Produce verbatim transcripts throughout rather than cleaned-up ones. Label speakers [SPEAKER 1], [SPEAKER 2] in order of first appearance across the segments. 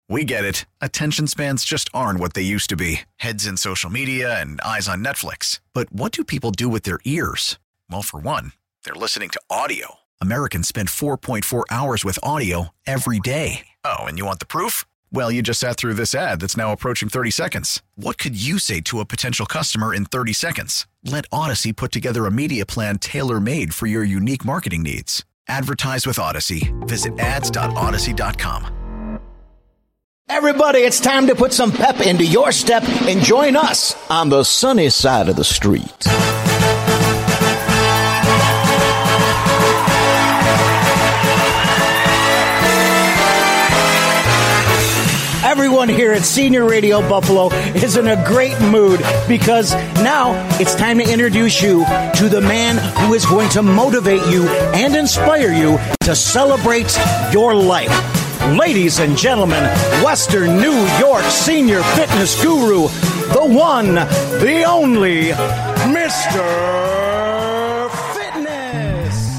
[SPEAKER 1] We get it. Attention spans just aren't what they used to be. Heads in social media and eyes on Netflix. But what do people do with their ears? Well, for one, they're listening to audio. Americans spend four point four hours with audio every day. Oh, and you want the proof? Well, you just sat through this ad that's now approaching thirty seconds. What could you say to a potential customer in thirty seconds? Let Odyssey put together a media plan tailor-made for your unique marketing needs. Advertise with Odyssey. Visit ads dot odyssey dot com.
[SPEAKER 2] Everybody, it's time to put some pep into your step and join us on the sunny side of the street. Everyone here at Senior Radio Buffalo is in a great mood because now it's time to introduce you to the man who is going to motivate you and inspire you to celebrate your life. Ladies and gentlemen, Western New York senior fitness guru, the one, the only, Mister Fitness.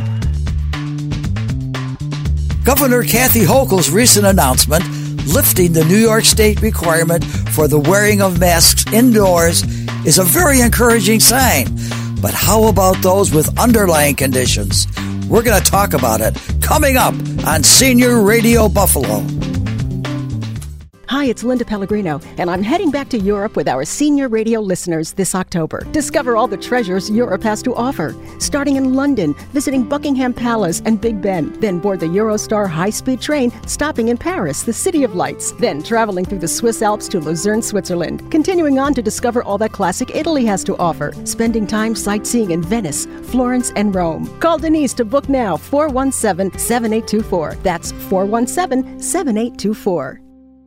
[SPEAKER 3] Governor Kathy Hochul's recent announcement lifting the New York State requirement for the wearing of masks indoors is a very encouraging sign. But how about those with underlying conditions? We're going to talk about it coming up on Senior Radio Buffalo.
[SPEAKER 4] Hi, it's Linda Pellegrino, and I'm heading back to Europe with our senior radio listeners this October. Discover all the treasures Europe has to offer. Starting in London, visiting Buckingham Palace and Big Ben. Then board the Eurostar high-speed train, stopping in Paris, the City of Lights. Then traveling through the Swiss Alps to Lucerne, Switzerland. Continuing on to discover all that classic Italy has to offer. Spending time sightseeing in Venice, Florence, and Rome. Call Denise to book now, four one seven, seven eight two four. That's four one seven, seven eight two four.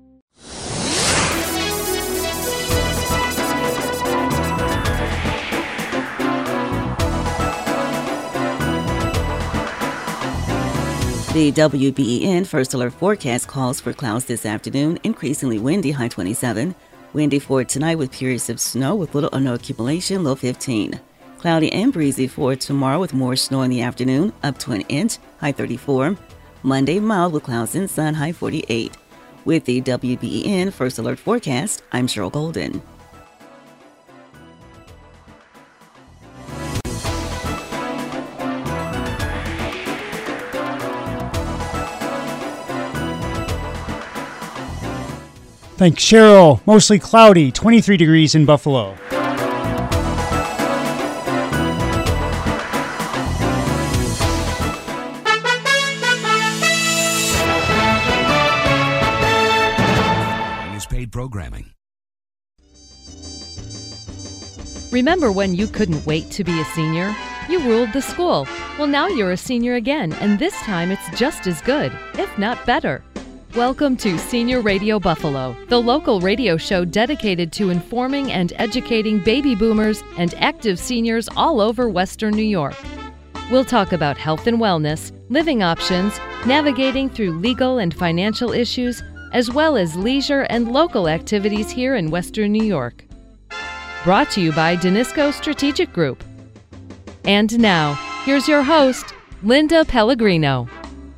[SPEAKER 5] The W B E N First Alert forecast calls for clouds this afternoon, increasingly windy, high twenty-seven. Windy for tonight with periods of snow with little or no accumulation, low fifteen. Cloudy and breezy for tomorrow with more snow in the afternoon, up to an inch, high thirty-four. Monday, mild with clouds and sun, high forty-eight. With the W B E N First Alert forecast, I'm Cheryl Golden.
[SPEAKER 6] Thanks, Cheryl. Mostly cloudy, twenty-three degrees in Buffalo.
[SPEAKER 7] Is paid programming.
[SPEAKER 8] Remember when you couldn't wait to be a senior? You ruled the school. Well, now you're a senior again, and this time it's just as good, if not better. Welcome to Senior Radio Buffalo, the local radio show dedicated to informing and educating baby boomers and active seniors all over Western New York. We'll talk about health and wellness, living options, navigating through legal and financial issues, as well as leisure and local activities here in Western New York. Brought to you by Danisco Strategic Group. And now, here's your host, Linda Pellegrino.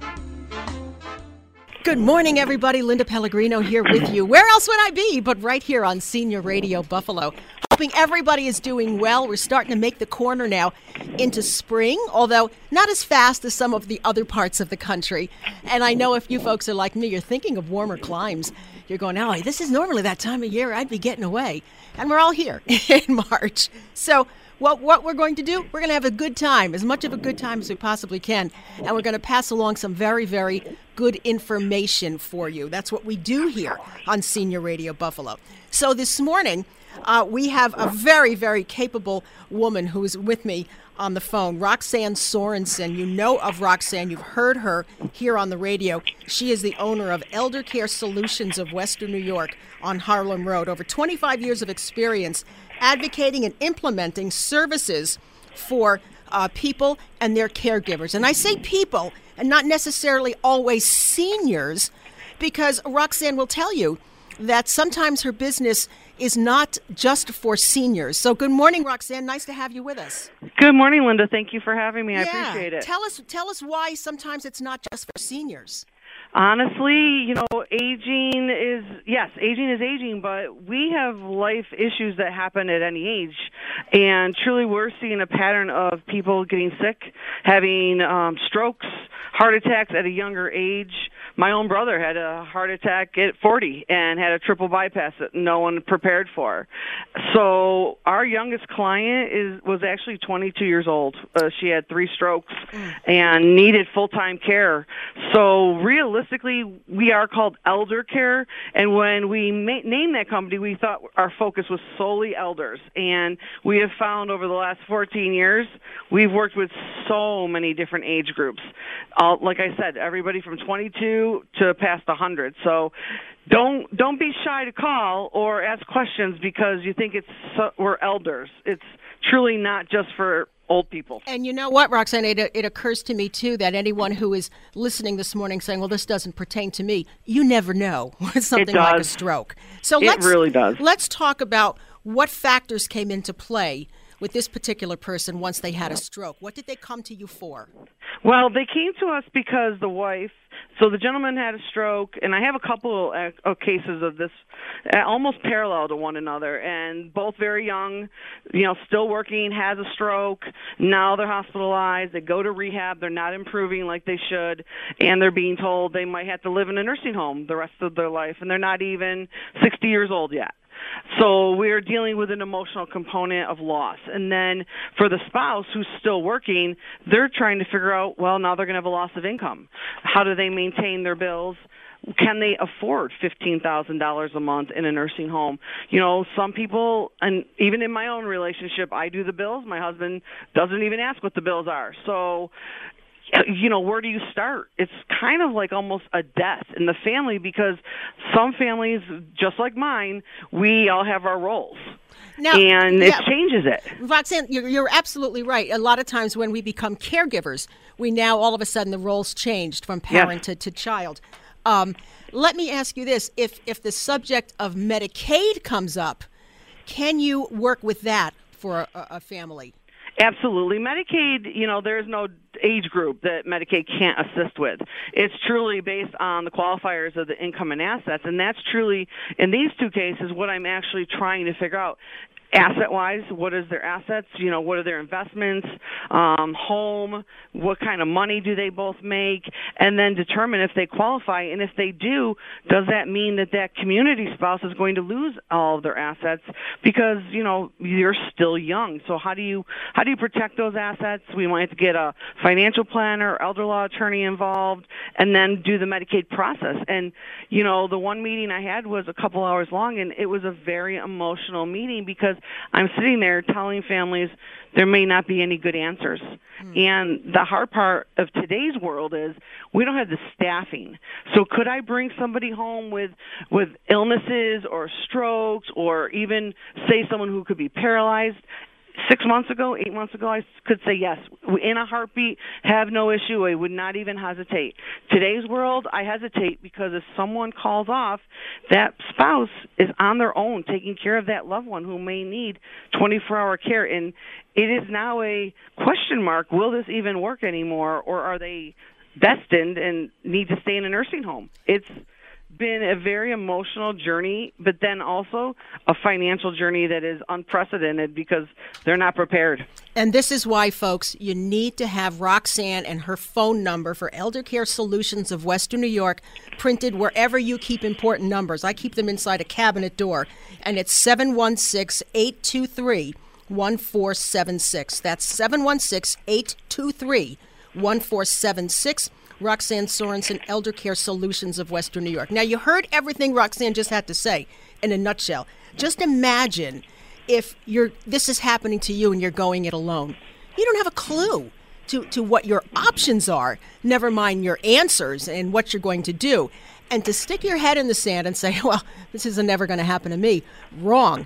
[SPEAKER 4] Good morning, everybody. Linda Pellegrino here with you. Where else would I be but right here on Senior Radio Buffalo? Hoping everybody is doing well. We're starting to make the corner now into spring, although not as fast as some of the other parts of the country. And I know if you folks are like me, you're thinking of warmer climes. You're going, oh, this is normally that time of year I'd be getting away. And we're all here in March. So What what we're going to do, we're going to have a good time, as much of a good time as we possibly can, and we're going to pass along some very, very good information for you. That's what we do here on Senior Radio Buffalo. So this morning, uh, we have a very, very capable woman who's with me on the phone, Roxanne Sorensen. You know of Roxanne. You've heard her here on the radio. She is the owner of Elder Care Solutions of Western New York on Harlem Road. Over twenty-five years of experience advocating and implementing services for uh, people and their caregivers. And I say people and not necessarily always seniors, because Roxanne will tell you that sometimes her business is not just for seniors. So good morning, Roxanne. Nice to have you with us.
[SPEAKER 9] Good morning, Linda. Thank you for having me. I
[SPEAKER 4] yeah.
[SPEAKER 9] appreciate it.
[SPEAKER 4] Tell us, tell us why sometimes it's not just for seniors.
[SPEAKER 9] Honestly, you know, aging is, yes, aging is aging, but we have life issues that happen at any age. And truly, we're seeing a pattern of people getting sick, having um, strokes, heart attacks at a younger age. My own brother had a heart attack at forty and had a triple bypass that no one prepared for. So our youngest client is was actually twenty-two years old. Uh, she had three strokes and needed full-time care. So realistically, we are called Elder Care, and when we ma- named that company, we thought our focus was solely elders. And we have found over the last fourteen years, we've worked with so many different age groups. Uh, like I said, everybody from twenty-two to past one hundred. So don't don't be shy to call or ask questions because you think it's so, we're elders. It's truly not just for old people.
[SPEAKER 4] And you know what, Roxanne, it, it occurs to me, too, that anyone who is listening this morning saying, well, this doesn't pertain to me, you never know. It's something like a stroke. So
[SPEAKER 9] it
[SPEAKER 4] let's,
[SPEAKER 9] really does.
[SPEAKER 4] Let's talk about what factors came into play with this particular person once they had a stroke. What did they come to you for?
[SPEAKER 9] Well, they came to us because the wife, so the gentleman had a stroke, and I have a couple of cases of this uh, almost parallel to one another, and both very young, you know, still working, has a stroke. Now they're hospitalized. They go to rehab. They're not improving like they should, and they're being told they might have to live in a nursing home the rest of their life, and they're not even sixty years old yet. So we're dealing with an emotional component of loss. And then for the spouse who's still working, they're trying to figure out, well, now they're going to have a loss of income. How do they maintain their bills? Can they afford fifteen thousand dollars a month in a nursing home? You know, some people, and even in my own relationship, I do the bills. My husband doesn't even ask what the bills are. So, you know, where do you start? It's kind of like almost a death in the family because some families, just like mine, we all have our roles. Now, and it yeah, changes it.
[SPEAKER 4] Roxanne, you're, you're absolutely right. A lot of times when we become caregivers, we now all of a sudden the roles changed from parent yes. to, to child. Um, let me ask you this. If, if the subject of Medicaid comes up, can you work with that for a, a family?
[SPEAKER 9] Absolutely. Medicaid, you know, there's no age group that Medicaid can't assist with. It's truly based on the qualifiers of the income and assets, and that's truly, in these two cases, what I'm actually trying to figure out. Asset-wise, what is their assets? You know, what are their investments? Um, home, what kind of money do they both make? And then determine if they qualify. And if they do, does that mean that that community spouse is going to lose all of their assets? Because, you know, you're still young. So how do you how do you protect those assets? We might have to get a financial planner, elder law attorney involved, and then do the Medicaid process. And, you know, the one meeting I had was a couple hours long, and it was a very emotional meeting because I'm sitting there telling families there may not be any good answers. Mm. And the hard part of today's world is we don't have the staffing. So could I bring somebody home with with illnesses or strokes or even say someone who could be paralyzed? Six months ago, eight months ago, I could say yes. In a heartbeat, have no issue. I would not even hesitate. Today's world, I hesitate because if someone calls off, that spouse is on their own taking care of that loved one who may need twenty-four hour care. And it is now a question mark, will this even work anymore, or are they destined and need to stay in a nursing home? It's been a very emotional journey, but then also a financial journey that is unprecedented because they're not prepared.
[SPEAKER 4] And this is why, folks, you need to have Roxanne and her phone number for Elder Care Solutions of Western New York printed wherever you keep important numbers. I keep them inside a cabinet door, and it's seven one six, eight two three, one four seven six. That's seven one six, eight two three, one four seven six. Roxanne Sorensen, Elder Care Solutions of Western New York. Now, you heard everything Roxanne just had to say in a nutshell. Just imagine if you're this is happening to you and you're going it alone. You don't have a clue to, to what your options are, never mind your answers and what you're going to do. And to stick your head in the sand and say, well, this is never going to happen to me, wrong.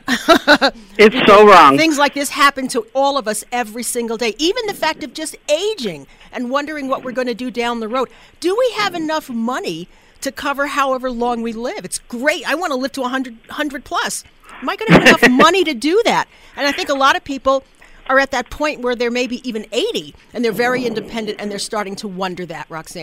[SPEAKER 9] It's so wrong.
[SPEAKER 4] Things like this happen to all of us every single day. Even the fact of just aging and wondering what we're going to do down the road. Do we have enough money to cover however long we live? It's great. I want to live to one hundred, one hundred plus. Am I going to have enough money to do that? And I think a lot of people are at that point where they're maybe even eighty and they're very independent and they're starting to wonder that, Roxanne.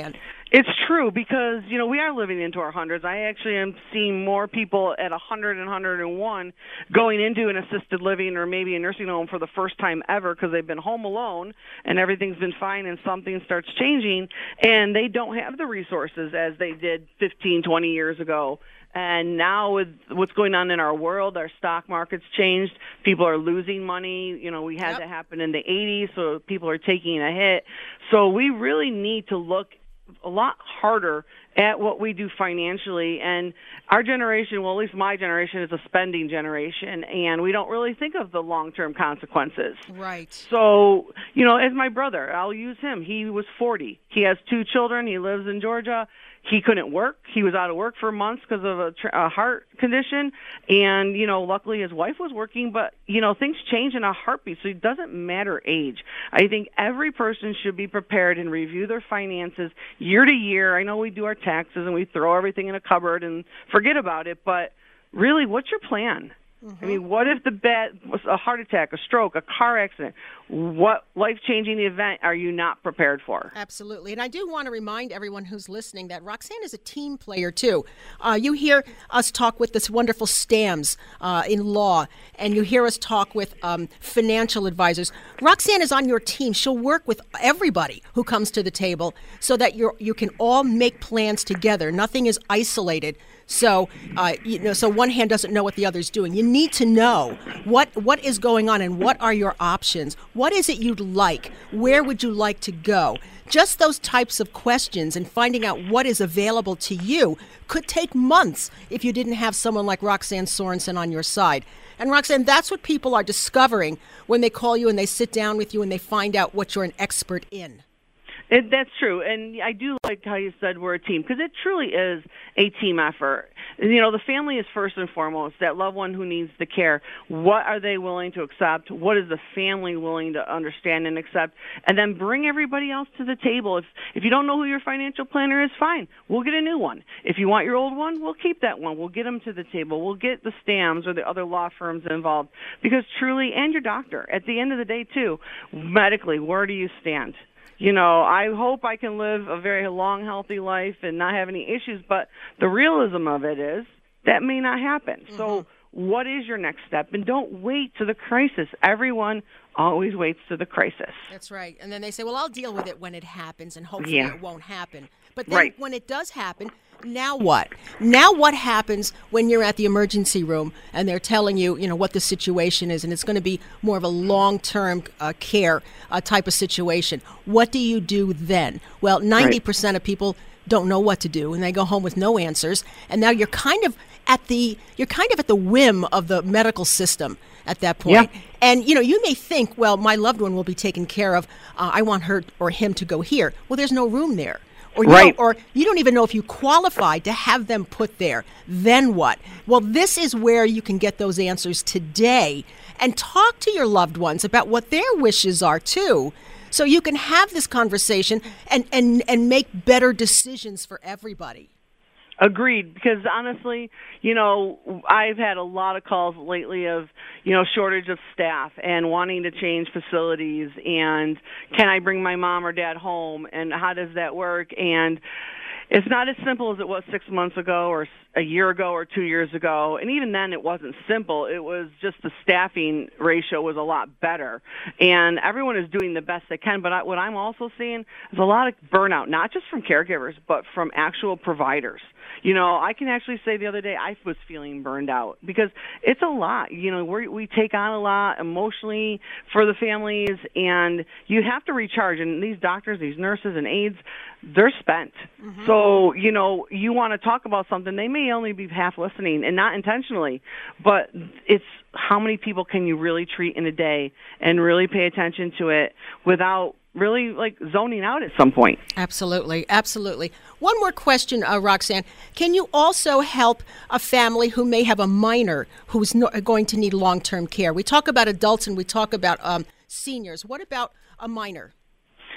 [SPEAKER 9] It's true because, you know, we are living into our hundreds. I actually am seeing more people at one hundred and one hundred and one going into an assisted living or maybe a nursing home for the first time ever because they've been home alone and everything's been fine and something starts changing and they don't have the resources as they did fifteen, twenty years ago. And now with what's going on in our world, our stock market's changed. People are losing money. You know, we had
[SPEAKER 4] Yep.
[SPEAKER 9] that happen in the eighties, so people are taking a hit. So we really need to look a lot harder at what we do financially. And our generation, well, at least my generation, is a spending generation, and we don't really think of the long-term consequences.
[SPEAKER 4] Right.
[SPEAKER 9] So, you know, as my brother, I'll use him. He was forty. He has two children. He lives in Georgia. He couldn't work. He was out of work for months because of a, a heart condition. And, you know, luckily his wife was working. But, you know, things change in a heartbeat, so it doesn't matter age. I think every person should be prepared and review their finances year to year. I know we do our taxes and we throw everything in a cupboard and forget about it. But really, what's your plan? Mm-hmm. I mean, what if the bad was a heart attack, a stroke, a car accident? What life-changing event are you not prepared for?
[SPEAKER 4] Absolutely. And I do want to remind everyone who's listening that Roxanne is a team player, too. Uh, you hear us talk with this wonderful STAMs uh, in law, and you hear us talk with um, financial advisors. Roxanne is on your team. She'll work with everybody who comes to the table so that you're, you can all make plans together. Nothing is isolated. So, uh, you know, so one hand doesn't know what the other's doing. You need to know what what is going on and what are your options. What is it you'd like? Where would you like to go? Just those types of questions and finding out what is available to you could take months if you didn't have someone like Roxanne Sorensen on your side. And Roxanne, that's what people are discovering when they call you and they sit down with you and they find out what you're an expert in.
[SPEAKER 9] It, that's true, and I do like how you said we're a team, because it truly is a team effort. You know, the family is first and foremost, that loved one who needs the care. What are they willing to accept? What is the family willing to understand and accept? And then bring everybody else to the table. If if you don't know who your financial planner is, fine. We'll get a new one. If you want your old one, we'll keep that one. We'll get them to the table. We'll get the STAMs or the other law firms involved, because truly, and your doctor, at the end of the day, too, medically, where do you stand? You know, I hope I can live a very long, healthy life and not have any issues, but the realism of it is that may not happen. Mm-hmm. So what is your next step? And don't wait to the crisis. Everyone always waits to the crisis.
[SPEAKER 4] That's right. And then they say, well, I'll deal with it when it happens, and hopefully
[SPEAKER 9] yeah.
[SPEAKER 4] it won't happen. But then
[SPEAKER 9] right.
[SPEAKER 4] when it does happen, now what? Now what happens when you're at the emergency room and they're telling you, you know, what the situation is, and it's going to be more of a long-term uh, care uh, type of situation? What do you do then? Well, ninety percent right. of people don't know what to do, and they go home with no answers. And now you're kind of at the you're kind of at the whim of the medical system at that point.
[SPEAKER 9] Yeah.
[SPEAKER 4] And, you know, you may think, well, my loved one will be taken care of. Uh, I want her or him to go here. Well, there's no room there. Or you,
[SPEAKER 9] right.
[SPEAKER 4] don't, or you don't even know if you qualify to have them put there. Then what? Well, this is where you can get those answers today and talk to your loved ones about what their wishes are, too, so you can have this conversation and, and, and make better decisions for everybody.
[SPEAKER 9] Agreed, because honestly, you know, I've had a lot of calls lately of, you know, shortage of staff and wanting to change facilities, and can I bring my mom or dad home, and how does that work? And it's not as simple as it was six months ago or a year ago or two years ago. And even then it wasn't simple. It was just the staffing ratio was a lot better. And everyone is doing the best they can. But I, what I'm also seeing is a lot of burnout, not just from caregivers, but from actual providers. You know, I can actually say the other day I was feeling burned out because it's a lot. You know, we we take on a lot emotionally for the families, and you have to recharge. And these doctors, these nurses and aides, they're spent. Mm-hmm. So, you know, you want to talk about something, they may only be half listening, and not intentionally, but it's how many people can you really treat in a day and really pay attention to it without really like zoning out at some point.
[SPEAKER 4] Absolutely. Absolutely. One more question, uh, Roxanne. Can you also help a family who may have a minor who's no, going to need long-term care? We talk about adults and we talk about um, seniors. What about a minor?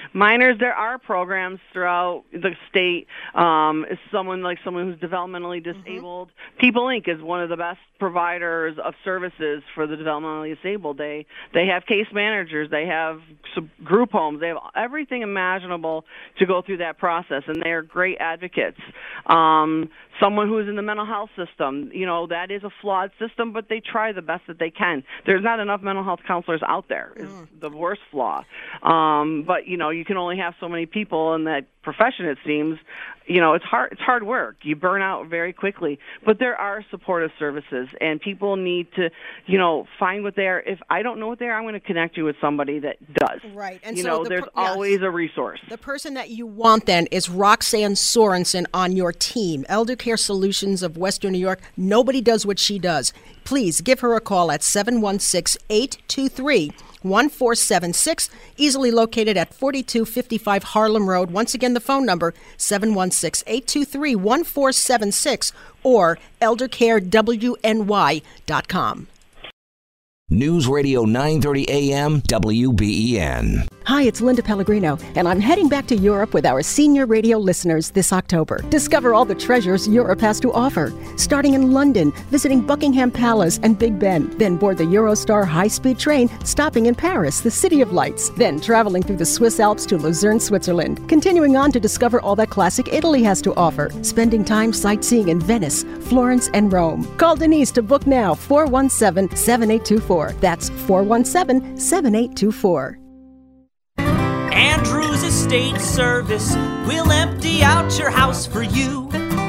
[SPEAKER 9] minors, there are programs throughout the state. Um, someone like someone who's developmentally disabled. Mm-hmm. People Incorporated is one of the best providers of services for the developmentally disabled. They they have case managers, they have group homes, they have everything imaginable to go through that process, and they are great advocates. Um, someone who is in the mental health system, you know, that is a flawed system, but they try the best that they can. There's not enough mental health counselors out there is mm. the worst flaw. Um, but, you know, you can only have so many people in that profession, it seems. You know, it's hard, it's hard work. You burn out very quickly. But there are supportive services, and people need to, you know, find what they are. If I don't know what they are, I'm going to connect you with somebody that does.
[SPEAKER 4] Right. And
[SPEAKER 9] you
[SPEAKER 4] so
[SPEAKER 9] know,
[SPEAKER 4] the
[SPEAKER 9] there's
[SPEAKER 4] per- yes.
[SPEAKER 9] always a resource.
[SPEAKER 4] The person that you want, then, is Roxanne Sorensen on your team, Elder Care Solutions of Western New York. Nobody does what she does. Please give her a call at seven one six, eight two three, one four seven six, easily located at forty-two fifty-five Harlem Road. Once again, the phone number, seven one six, eight two three, one four seven six, or elder care w n y dot com.
[SPEAKER 7] News Radio nine thirty A M W B E N.
[SPEAKER 4] Hi, it's Linda Pellegrino, and I'm heading back to Europe with our senior radio listeners this October. Discover all the treasures Europe has to offer, starting in London, visiting Buckingham Palace and Big Ben, then board the Eurostar high-speed train, stopping in Paris, the City of Lights, then traveling through the Swiss Alps to Lucerne, Switzerland, continuing on to discover all that classic Italy has to offer, spending time sightseeing in Venice, Florence, and Rome. Call Denise to book now, four one seven, seven eight two four. That's four one seven, seven eight two four.
[SPEAKER 10] Andrews Estate Service will empty out your house for you.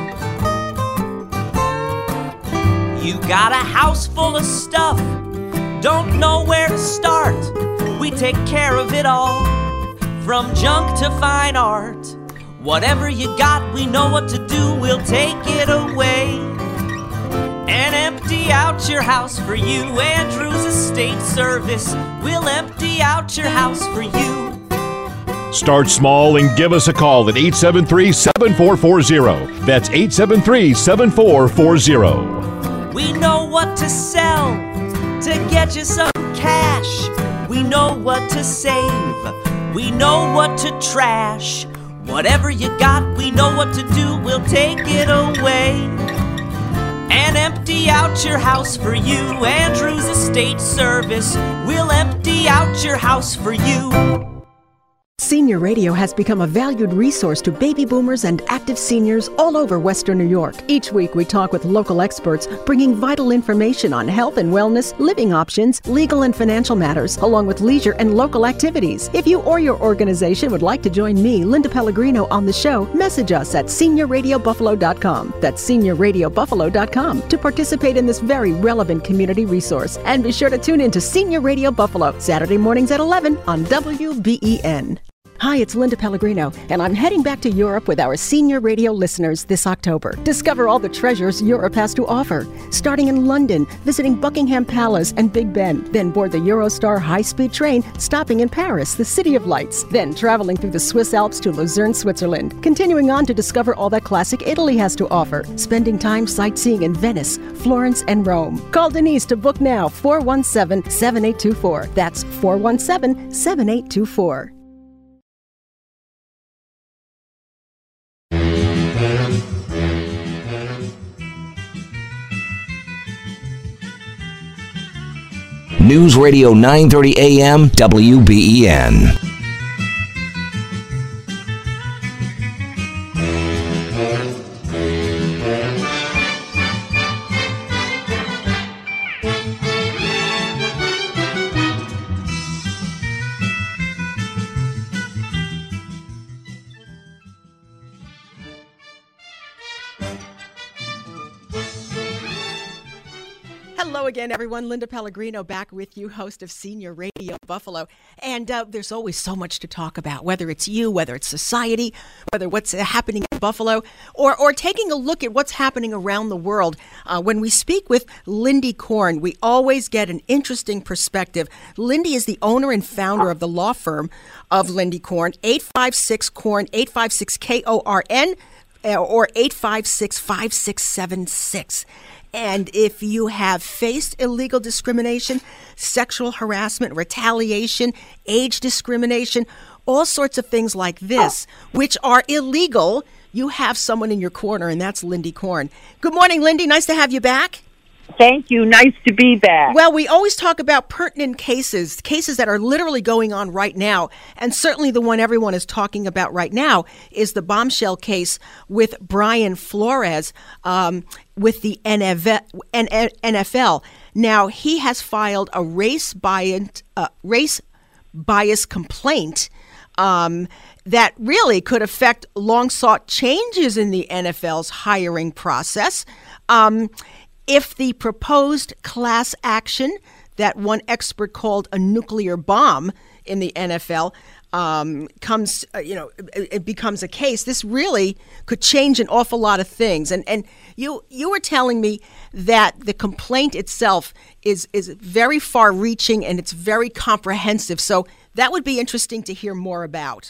[SPEAKER 10] You got a house full of stuff, don't know where to start. We take care of it all, from junk to fine art. Whatever you got, we know what to do, we'll take it away and empty out your house for you. Andrews Estate Service will empty out your house for you.
[SPEAKER 11] Start small and give us a call at eight seven three, seven four four zero. That's eight seven three, seven four four zero.
[SPEAKER 10] We know what to sell to get you some cash. We know what to save. We know what to trash. Whatever you got, we know what to do. We'll take it away and empty out your house for you. Andrews Estate Service will empty out your house for you.
[SPEAKER 4] Senior Radio has become a valued resource to baby boomers and active seniors all over Western New York. Each week we talk with local experts, bringing vital information on health and wellness, living options, legal and financial matters, along with leisure and local activities. If you or your organization would like to join me, Linda Pellegrino, on the show, message us at senior radio buffalo dot com. That's senior radio buffalo dot com to participate in this very relevant community resource. And be sure to tune in to Senior Radio Buffalo, Saturday mornings at eleven on W B E N. Hi, it's Linda Pellegrino, and I'm heading back to Europe with our senior radio listeners this October. Discover all the treasures Europe has to offer, starting in London, visiting Buckingham Palace and Big Ben, then board the Eurostar high-speed train, stopping in Paris, the City of Lights, then traveling through the Swiss Alps to Lucerne, Switzerland, continuing on to discover all that classic Italy has to offer, spending time sightseeing in Venice, Florence, and Rome. Call Denise to book now, four one seven, seven eight two four. That's four one seven, seven eight two four.
[SPEAKER 7] News Radio nine thirty A M W B E N.
[SPEAKER 4] Hello again, everyone. Linda Pellegrino back with you, host of Senior Radio Buffalo. And uh, there's always so much to talk about, whether it's you, whether it's society, whether what's happening in Buffalo, or, or taking a look at what's happening around the world. Uh, when we speak with Lindy Korn, we always get an interesting perspective. Lindy is the owner and founder of the law firm of Lindy Korn, eight five six Korn, eight five six K O R N, or eight five six, five six seven six. And if you have faced illegal discrimination, sexual harassment, retaliation, age discrimination, all sorts of things like this, which are illegal. You have someone in your corner, and that's Lindy Korn. Good morning, Lindy. Nice to have you back.
[SPEAKER 12] Thank you. Nice to be back.
[SPEAKER 4] Well, we always talk about pertinent cases, cases that are literally going on right now. And certainly the one everyone is talking about right now is the bombshell case with Brian Flores um, with the N F L. Now, he has filed a race bias, uh, race bias complaint um, that really could affect long-sought changes in the N F L's hiring process. Um If the proposed class action that one expert called a nuclear bomb in the N F L um, comes, uh, you know, it, it becomes a case, this really could change an awful lot of things. And and you you were telling me that the complaint itself is is very far-reaching and it's very comprehensive. So that would be interesting to hear more about.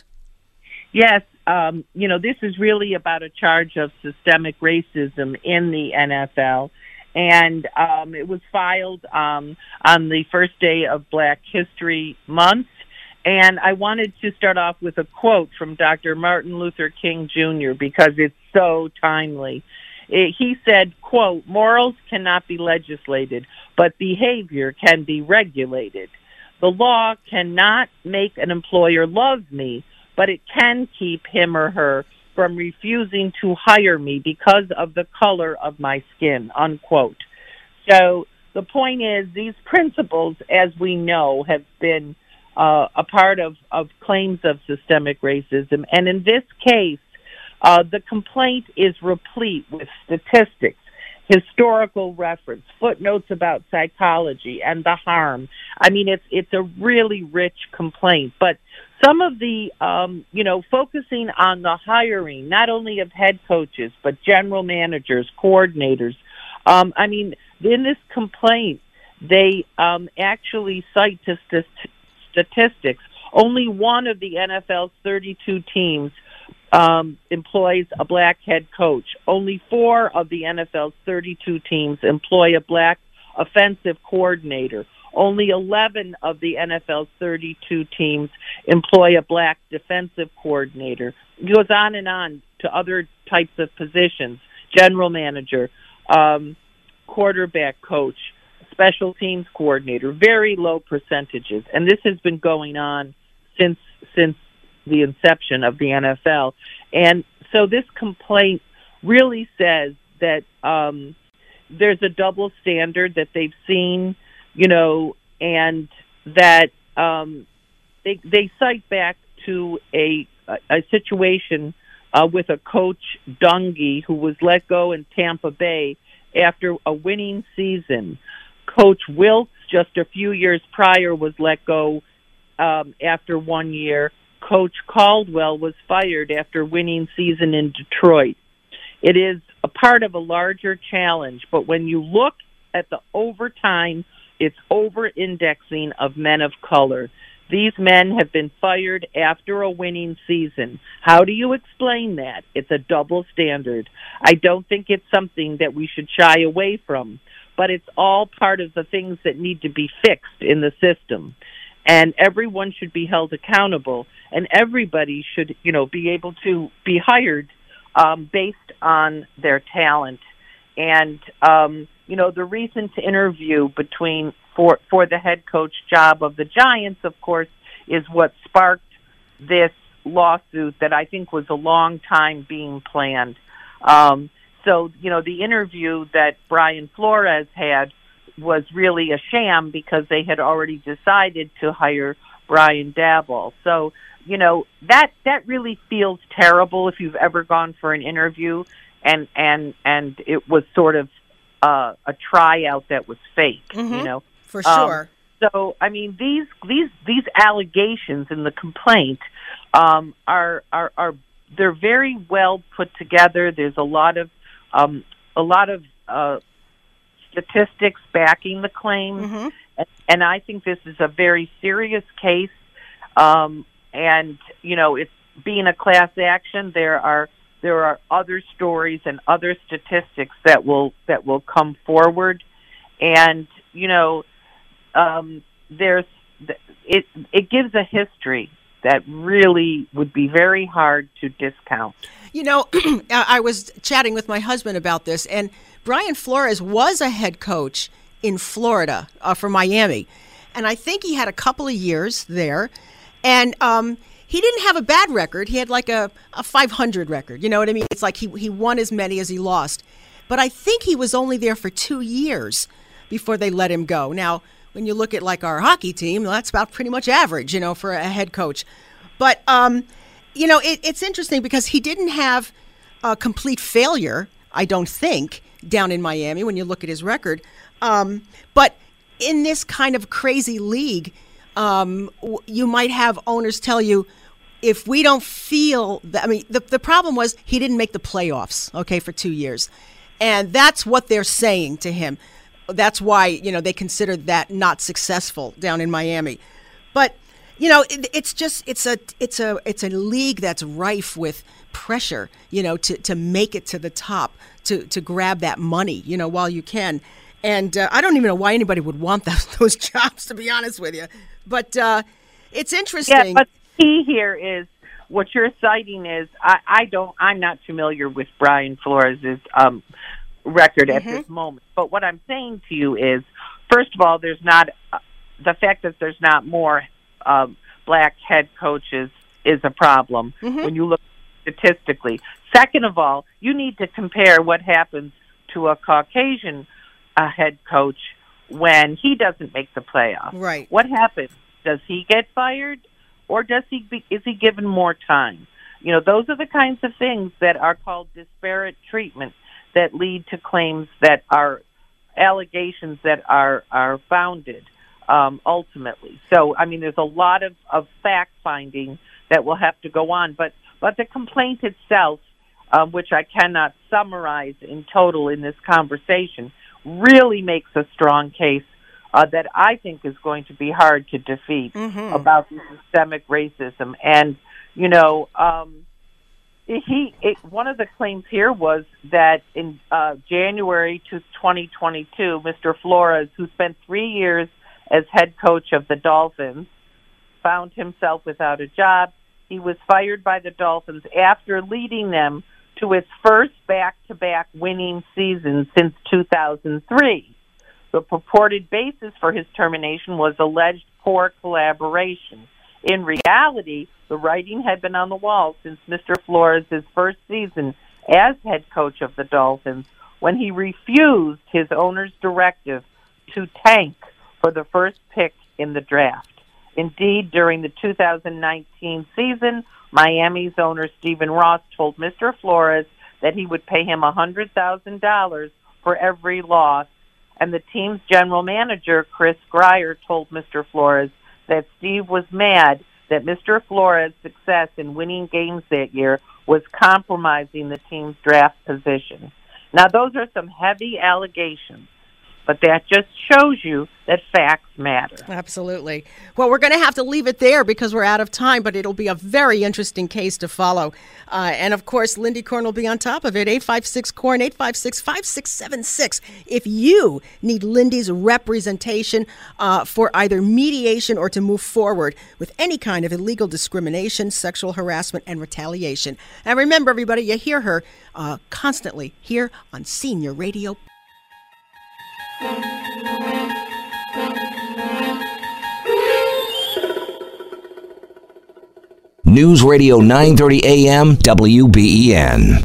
[SPEAKER 12] Yes, um, you know, this is really about a charge of systemic racism in the N F L. And um, it was filed um, on the first day of Black History Month. And I wanted to start off with a quote from Doctor Martin Luther King Junior because it's so timely. It, he said, quote, "Morals cannot be legislated, but behavior can be regulated. The law cannot make an employer love me, but it can keep him or her from refusing to hire me because of the color of my skin," unquote. So the point is, these principles, as we know, have been uh, a part of, of claims of systemic racism. And in this case, uh, the complaint is replete with statistics, historical reference, footnotes about psychology and the harm. I mean, it's it's a really rich complaint, but some of the, um, you know, focusing on the hiring, not only of head coaches, but general managers, coordinators. Um, I mean, in this complaint, they um, actually cite to st- statistics. Only one of the N F L's thirty-two teams um, employs a black head coach. Only four of the N F L's thirty-two teams employ a black offensive coordinator. Only eleven of the N F L's thirty-two teams employ a black defensive coordinator. It goes on and on to other types of positions, general manager, um, quarterback coach, special teams coordinator, very low percentages. And this has been going on since since the inception of the N F L. And so this complaint really says that um, there's a double standard that they've seen, you know, and that um, they they cite back to a a, a situation uh, with a coach, Dungy, who was let go in Tampa Bay after a winning season. Coach Wilkes, just a few years prior, was let go um, after one year. Coach Caldwell was fired after winning season in Detroit. It is a part of a larger challenge, but when you look at the overtime, it's over-indexing of men of color. These men have been fired after a winning season. How do you explain that? It's a double standard. I don't think it's something that we should shy away from, but it's all part of the things that need to be fixed in the system. And everyone should be held accountable, and everybody should, you know, be able to be hired um, based on their talent. And, um, you know, the recent interview between for for the head coach job of the Giants, of course, is what sparked this lawsuit that I think was a long time being planned. Um, so, you know, the interview that Brian Flores had was really a sham because they had already decided to hire Brian Daboll. So, you know, that that really feels terrible if you've ever gone for an interview and and and it was sort of uh, a tryout that was fake,
[SPEAKER 4] mm-hmm.
[SPEAKER 12] you know.
[SPEAKER 4] For sure.
[SPEAKER 12] Um, so, I mean, these these these allegations in the complaint um, are are are they're very well put together. There's a lot of um, a lot of uh, statistics backing the claims,
[SPEAKER 4] mm-hmm.
[SPEAKER 12] and, and I think this is a very serious case. Um, and you know, it's being a class action. There are there are other stories and other statistics that will that will come forward, and you know, um, there's it it gives a history that really would be very hard to discount.
[SPEAKER 4] You know, I was chatting with my husband about this, and Brian Flores was a head coach in Florida uh, for Miami. And I think he had a couple of years there. And um, he didn't have a bad record. He had like a, a five hundred record. You know what I mean? It's like he, he won as many as he lost. But I think he was only there for two years before they let him go. Now, when you look at like our hockey team, that's about pretty much average, you know, for a head coach. But, um, you know, it, it's interesting because he didn't have a complete failure, I don't think, down in Miami when you look at his record. Um, but in this kind of crazy league, um, w- you might have owners tell you, if we don't feel that, I mean, the, the problem was he didn't make the playoffs, okay, for two years. And that's what they're saying to him. That's why, you know, they consider that not successful down in Miami. But, you know, it, it's just, it's a, it's a, it's a league that's rife with pressure, you know, to, to make it to the top, to, to grab that money, you know, while you can. And uh, I don't even know why anybody would want those, those jobs, to be honest with you. But uh, it's interesting.
[SPEAKER 12] Yeah, but the key here is what you're citing is, I, I don't, I'm not familiar with Brian Flores' um, record at mm-hmm. this moment. But what I'm saying to you is, first of all, there's not, uh, the fact that there's not more um, black head coaches is a problem mm-hmm. when you look statistically. Second of all, you need to compare what happens to a Caucasian uh, head coach when he doesn't make the playoffs.
[SPEAKER 4] Right.
[SPEAKER 12] What happens? Does he get fired, or does he be, is he given more time? You know, those are the kinds of things that are called disparate treatment that lead to claims that are allegations that are are founded um, ultimately. So, I mean, there's a lot of, of fact finding that will have to go on, but but the complaint itself, um, which I cannot summarize in total in this conversation, really makes a strong case uh, that I think is going to be hard to defeat mm-hmm. about systemic racism. And, you know, um, he it, one of the claims here was that in uh, January to twenty twenty-two, Mister Flores, who spent three years as head coach of the Dolphins, found himself without a job. He was fired by the Dolphins after leading them to its first back-to-back winning season since two thousand three. The purported basis for his termination was alleged poor collaboration. In reality, the writing had been on the wall since Mister Flores' first season as head coach of the Dolphins, when he refused his owner's directive to tank for the first pick in the draft. Indeed, during the two thousand nineteen season, Miami's owner Stephen Ross told Mister Flores that he would pay him one hundred thousand dollars for every loss, and the team's general manager, Chris Grier, told Mister Flores that Steve was mad that Mister Flores' success in winning games that year was compromising the team's draft position. Now, those are some heavy allegations, but that just shows you that facts matter.
[SPEAKER 4] Absolutely. Well, we're going to have to leave it there because we're out of time, but it'll be a very interesting case to follow. Uh, and, of course, Lindy Korn will be on top of it. eight five six Korn, eight five six, five six seven six. If you need Lindy's representation uh, for either mediation or to move forward with any kind of illegal discrimination, sexual harassment, and retaliation. And remember, everybody, you hear her uh, constantly here on Senior Radio.
[SPEAKER 7] News Radio nine thirty A M W B E N.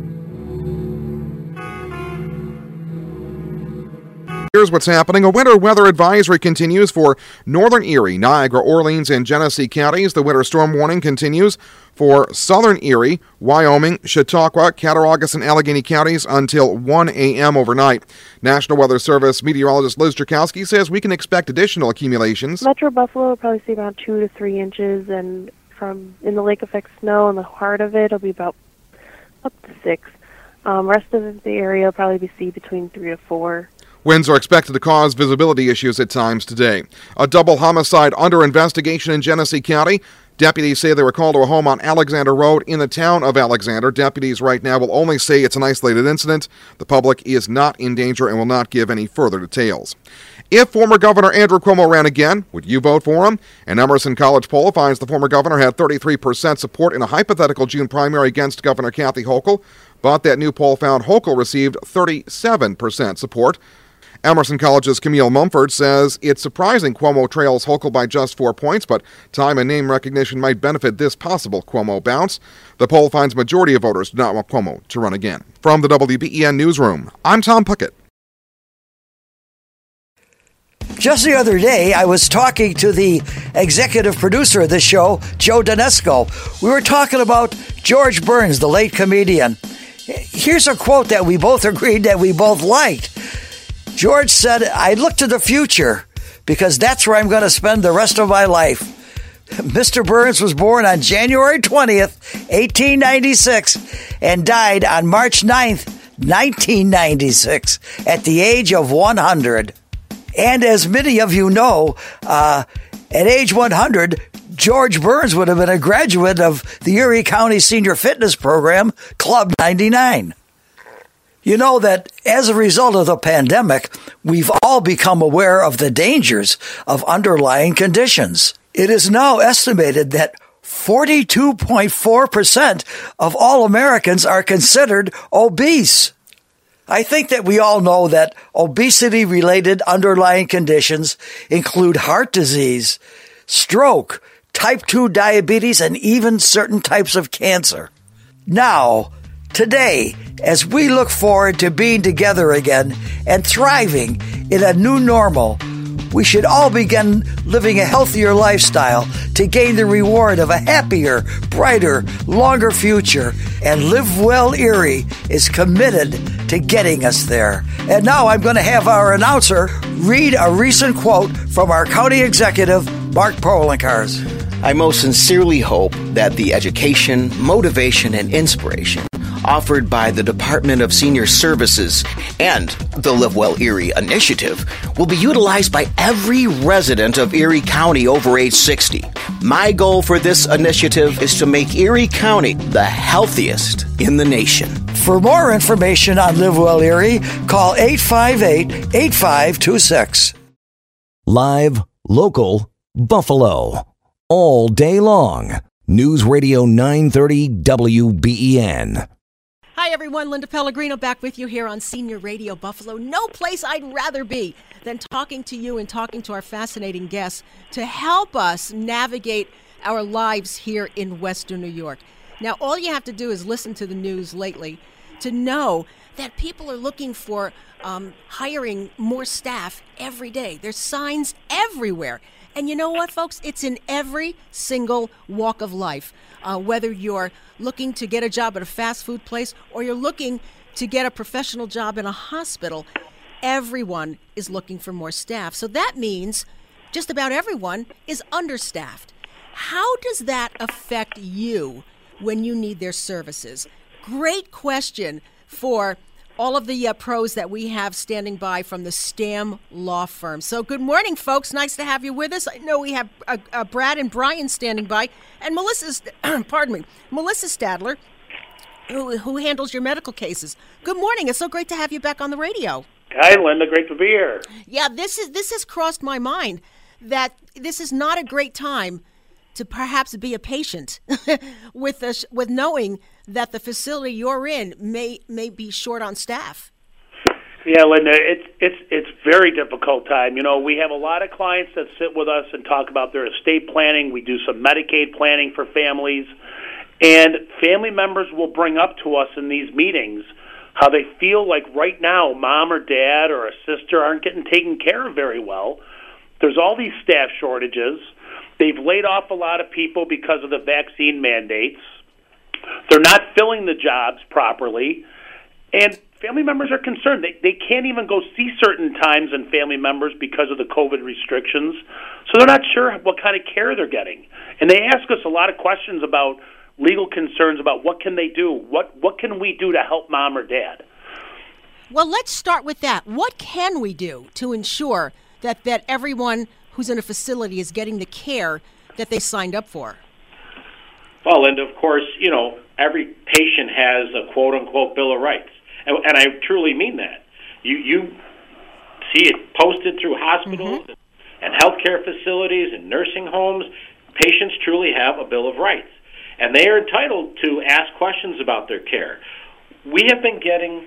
[SPEAKER 13] Here's what's happening. A winter weather advisory continues for northern Erie, Niagara, Orleans, and Genesee counties. The winter storm warning continues for southern Erie, Wyoming, Chautauqua, Cattaraugus, and Allegheny counties until one a.m. overnight. National Weather Service meteorologist Liz Jerkowski says we can expect additional accumulations.
[SPEAKER 14] Metro Buffalo will probably see about two to three inches, and from in the lake effect snow in the heart of it, it'll be about up to six. Um, rest of the area will probably be see between three to four.
[SPEAKER 13] Winds are expected to cause visibility issues at times today. A double homicide under investigation in Genesee County. Deputies say they were called to a home on Alexander Road in the town of Alexander. Deputies right now will only say it's an isolated incident. The public is not in danger and will not give any further details. If former Governor Andrew Cuomo ran again, would you vote for him? An Emerson College poll finds the former governor had thirty-three percent support in a hypothetical June primary against Governor Kathy Hochul, but that new poll found Hochul received thirty-seven percent support. Emerson College's Camille Mumford says it's surprising Cuomo trails Hochul by just four points, but time and name recognition might benefit this possible Cuomo bounce. The poll finds majority of voters do not want Cuomo to run again. From the W B E N Newsroom, I'm Tom Puckett.
[SPEAKER 3] Just the other day, I was talking to the executive producer of this show, Joe Donesco. We were talking about George Burns, the late comedian. Here's a quote that we both agreed that we both liked. George said, "I look to the future because that's where I'm going to spend the rest of my life." Mister Burns was born on January twentieth, eighteen ninety-six, and died on March ninth, nineteen ninety-six, at the age of one hundred. And as many of you know, uh, at age one hundred, George Burns would have been a graduate of the Erie County Senior Fitness Program, Club ninety-nine. You know that as a result of the pandemic, we've all become aware of the dangers of underlying conditions. It is now estimated that forty-two point four percent of all Americans are considered obese. I think that we all know that obesity-related underlying conditions include heart disease, stroke, type two diabetes, and even certain types of cancer. Now, today, as we look forward to being together again and thriving in a new normal, we should all begin living a healthier lifestyle to gain the reward of a happier, brighter, longer future. And Live Well Erie is committed to getting us there. And now I'm going to have our announcer read a recent quote from our county executive, Mark Poloncarz.
[SPEAKER 2] I most sincerely hope that the education, motivation, and inspiration offered by the Department of Senior Services and the Live Well Erie initiative will be utilized by every resident of Erie County over age sixty. My goal for this initiative is to make Erie County the healthiest in the nation.
[SPEAKER 3] For more information on Live Well Erie, call eight five eight, eight five two six.
[SPEAKER 7] Live, local, Buffalo. All day long. News Radio nine thirty W B E N.
[SPEAKER 4] Hi, everyone. Linda Pellegrino back with you here on Senior Radio Buffalo. No place I'd rather be than talking to you and talking to our fascinating guests to help us navigate our lives here in Western New York. Now, all you have to do is listen to the news lately to know that people are looking for um, hiring more staff every day. There's signs everywhere. And you know what, folks? It's in every single walk of life. Uh, whether you're looking to get a job at a fast food place or you're looking to get a professional job in a hospital, everyone is looking for more staff. So that means just about everyone is understaffed. How does that affect you when you need their services? Great question for all of the uh, pros that we have standing by from the Stam Law Firm. So good morning, folks. Nice to have you with us. I know we have uh, uh, Brad and Brian standing by, and Melissa, pardon me, Melissa Stadler, who, who handles your medical cases. Good morning. It's so great to have you back on the radio.
[SPEAKER 15] Hi, Linda. Great to be here.
[SPEAKER 4] Yeah, this is this has crossed my mind that this is not a great time to perhaps be a patient with this, with knowing that the facility you're in may may be short on staff.
[SPEAKER 15] Yeah, Linda, it's it's it's very difficult time. You know, we have a lot of clients that sit with us and talk about their estate planning. We do some Medicaid planning for families, and family members will bring up to us in these meetings how they feel like right now mom or dad or a sister aren't getting taken care of very well. There's all these staff shortages. They've laid off a lot of people because of the vaccine mandates. They're not filling the jobs properly. And family members are concerned. They they can't even go see certain times in family members because of the COVID restrictions. So they're not sure what kind of care they're getting. And they ask us a lot of questions about legal concerns about what can they do? What what can we do to help mom or dad?
[SPEAKER 4] Well, let's start with that. What can we do to ensure that, that everyone who's in a facility is getting the care that they signed up for?
[SPEAKER 16] Well, and of course, you know, every patient has a quote-unquote Bill of Rights. And, and I truly mean that. You you see it posted through hospitals mm-hmm. and healthcare facilities and nursing homes. Patients truly have a Bill of Rights. And they are entitled to ask questions about their care. We have been getting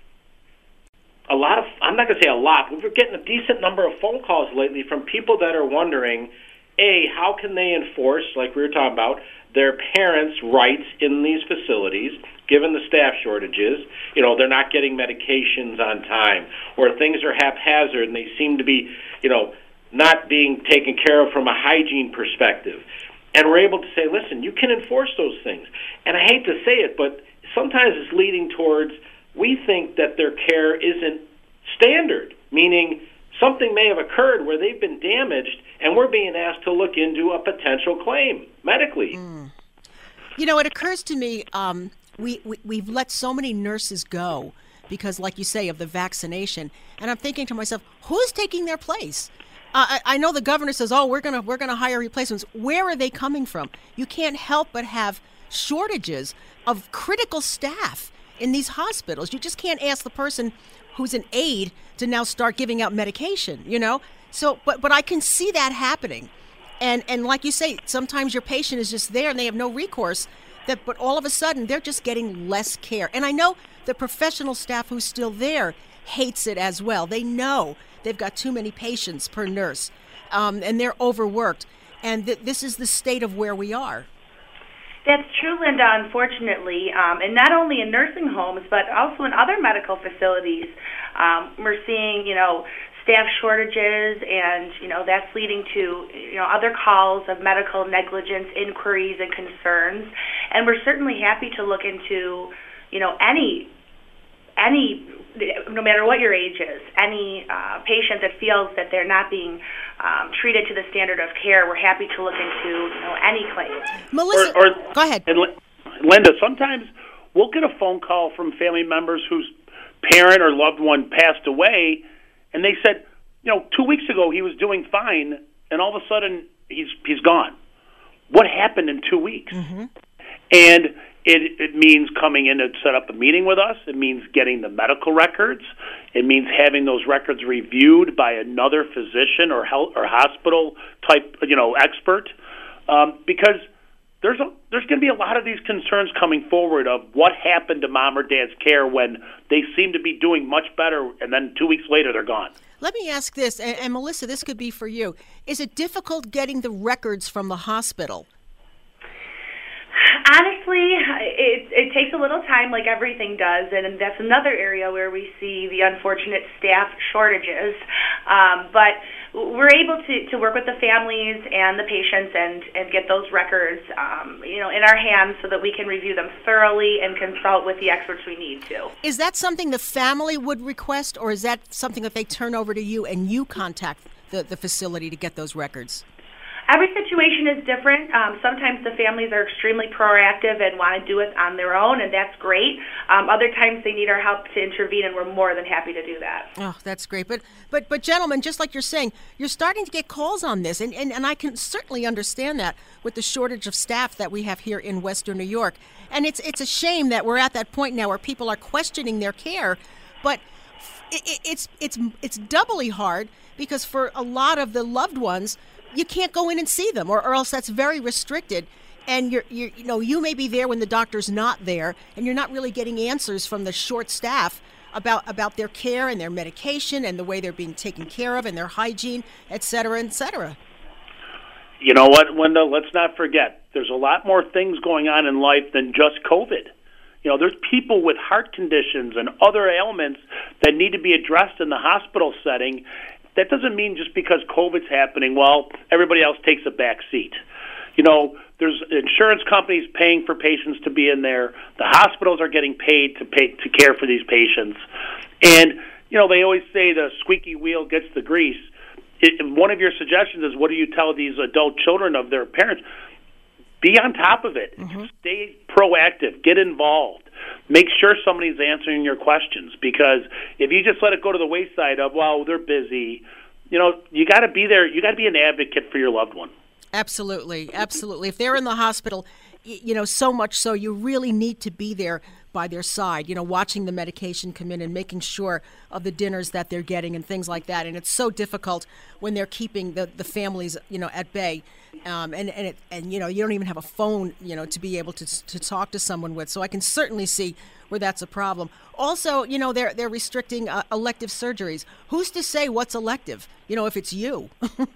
[SPEAKER 16] a lot of, I'm not going to say a lot, but we're getting a decent number of phone calls lately from people that are wondering, A, how can they enforce, like we were talking about, their parents' rights in these facilities, given the staff shortages. You know, they're not getting medications on time, or things are haphazard and they seem to be, you know, not being taken care of from a hygiene perspective. And we're able to say, listen, you can enforce those things. And I hate to say it, but sometimes it's leading towards, we think that their care isn't standard, meaning something may have occurred where they've been damaged, and we're being asked to look into a potential claim medically.
[SPEAKER 4] Mm. You know, it occurs to me, um, we, we, we've let so many nurses go because, like you say, of the vaccination. And I'm thinking to myself, who's taking their place? Uh, I, I know the governor says, oh, we're going we're gonna hire replacements. Where are they coming from? You can't help but have shortages of critical staff in these hospitals. You just can't ask the person who's an aide to now start giving out medication, you know? So, but but I can see that happening. And and like you say, sometimes your patient is just there and they have no recourse, that but all of a sudden they're just getting less care. And I know the professional staff who's still there hates it as well. They know they've got too many patients per nurse, um, and they're overworked. And th- this is the state of where we are.
[SPEAKER 17] That's true, Linda, unfortunately, um, and not only in nursing homes, but also in other medical facilities. Um, we're seeing, you know, staff shortages, and, you know, that's leading to, you know, other calls of medical negligence inquiries and concerns. And we're certainly happy to look into, you know, any, any, no matter what your age is, any uh, patient that feels that they're not being um, treated to the standard of care, we're happy to look into, you know, any claims.
[SPEAKER 4] Melissa,
[SPEAKER 15] or, or,
[SPEAKER 4] go ahead.
[SPEAKER 15] And Linda, sometimes we'll get a phone call from family members whose parent or loved one passed away, and they said, you know, two weeks ago he was doing fine, and all of a sudden he's he's gone. What happened in two weeks?
[SPEAKER 4] Mm-hmm.
[SPEAKER 15] And it, it means coming in to set up a meeting with us. It means getting the medical records. It means having those records reviewed by another physician or health or hospital type, you know, expert, um, because there's a, there's going to be a lot of these concerns coming forward of what happened to mom or dad's care when they seem to be doing much better, and then two weeks later they're gone.
[SPEAKER 4] Let me ask this, and, and Melissa, this could be for you. Is it difficult getting the records from the hospital?
[SPEAKER 17] Honestly, it, it takes a little time, like everything does, and that's another area where we see the unfortunate staff shortages. Um, but we're able to, to work with the families and the patients and, and get those records, um, you know, in our hands so that we can review them thoroughly and consult with the experts we need to.
[SPEAKER 4] Is that something the family would request, or is that something that they turn over to you and you contact the, the facility to get those records?
[SPEAKER 17] Every situation is different. Um, sometimes the families are extremely proactive and want to do it on their own, and that's great. Um, other times they need our help to intervene, and we're more than happy to do that.
[SPEAKER 4] Oh, that's great. But, but, but gentlemen, just like you're saying, you're starting to get calls on this, and, and, and I can certainly understand that with the shortage of staff that we have here in Western New York. And it's it's a shame that we're at that point now where people are questioning their care, but it, it, it's it's it's doubly hard because for a lot of the loved ones, you can't go in and see them, or, or else that's very restricted. And you're, you're, you know, you may be there when the doctor's not there, and you're not really getting answers from the short staff about about their care and their medication and the way they're being taken care of and their hygiene, et cetera, et cetera.
[SPEAKER 15] You know what, Linda? Let's not forget, there's a lot more things going on in life than just COVID. You know, there's people with heart conditions and other ailments that need to be addressed in the hospital setting. That doesn't mean just because COVID's happening, well, everybody else takes a back seat. You know, there's insurance companies paying for patients to be in there. The hospitals are getting paid to pay to care for these patients. And, you know, they always say the squeaky wheel gets the grease. It, one of your suggestions is, what do you tell these adult children of their parents? Be on top of it. Mm-hmm. Stay proactive. Get involved. make sure somebody's answering your questions, because if you just let it go to the wayside of, well, they're busy, you know, you got to be there. You got to be an advocate for your loved one.
[SPEAKER 4] Absolutely, absolutely. If they're in the hospital, you know, so much so you really need to be there by their side, you know, watching the medication come in and making sure of the dinners that they're getting and things like that. And it's so difficult when they're keeping the, the families, you know, at bay. Um, and, and, it, and, you know, you don't even have a phone, you know, to be able to to talk to someone with. So I can certainly see where that's a problem. Also, you know, they're, they're restricting uh, elective surgeries. Who's to say what's elective, you know, if it's you?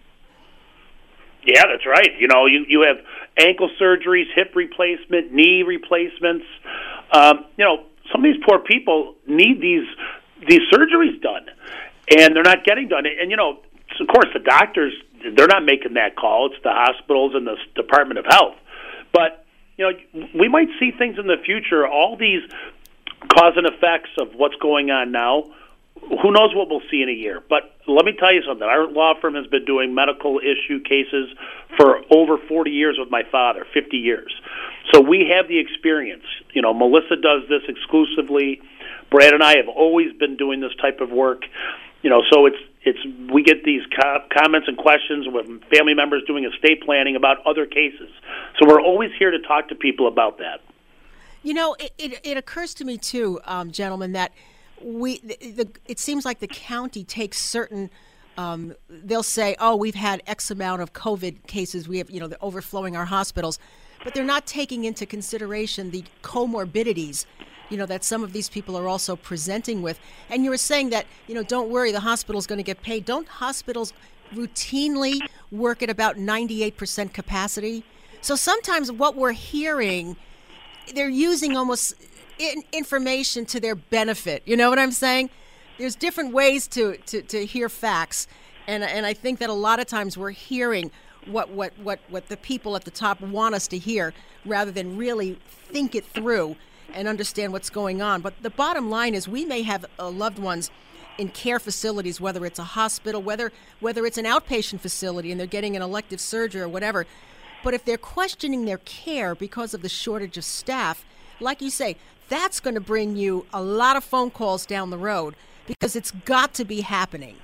[SPEAKER 15] Yeah, that's right. You know, you, you have ankle surgeries, hip replacement, knee replacements. Um, you know, some of these poor people need these these surgeries done, and they're not getting done. And, you know, of course, the doctors, they're not making that call. It's the hospitals and the Department of Health. But, you know, we might see things in the future, all these cause and effects of what's going on now. Who knows what we'll see in a year. But let me tell you something. Our law firm has been doing medical issue cases for over forty years with my father, fifty years. So we have the experience. You know, Melissa does this exclusively. Brad and I have always been doing this type of work. You know, so it's it's we get these co- comments and questions with family members doing estate planning about other cases. So we're always here to talk to people about that.
[SPEAKER 4] You know, it, it, it occurs to me, too, um, gentlemen, that we the, the, it seems like the county takes certain um, they'll say, oh, we've had X amount of COVID cases, we have, you know, they're overflowing our hospitals, but they're not taking into consideration the comorbidities, you know, that some of these people are also presenting with. And you were saying that, you know, don't worry, the hospital's going to get paid. Don't hospitals routinely work at about ninety-eight percent capacity? So sometimes what we're hearing, they're using almost in information to their benefit. You know what I'm saying? There's different ways to, to, to hear facts. And and I think that a lot of times we're hearing what, what, what, what the people at the top want us to hear rather than really think it through and understand what's going on. But the bottom line is we may have uh, loved ones in care facilities, whether it's a hospital, whether whether it's an outpatient facility and they're getting an elective surgery or whatever. But if they're questioning their care because of the shortage of staff, like you say, that's going to bring you a lot of phone calls down the road because it's got to be happening.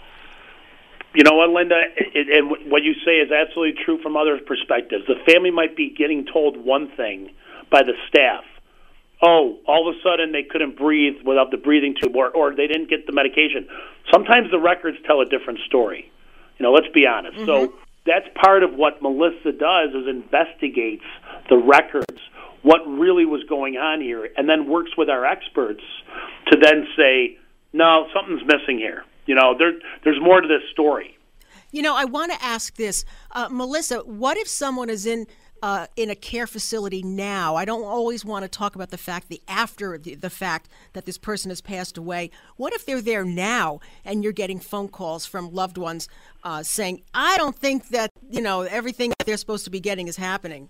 [SPEAKER 15] You know what, Linda? It, and what you say is absolutely true from other perspectives. The family might be getting told one thing by the staff. Oh, all of a sudden they couldn't breathe without the breathing tube, or, or they didn't get the medication. Sometimes the records tell a different story. You know, let's be honest. Mm-hmm. So that's part of what Melissa does is investigates the records, what really was going on here, and then works with our experts to then say, no, something's missing here. You know, there, there's more to this story.
[SPEAKER 4] You know, I want to ask this. Uh, Melissa, what if someone is in uh, in a care facility now? I don't always want to talk about the fact, the after the, the fact that this person has passed away. What if they're there now and you're getting phone calls from loved ones uh, saying, I don't think that, you know, everything that they're supposed to be getting is happening?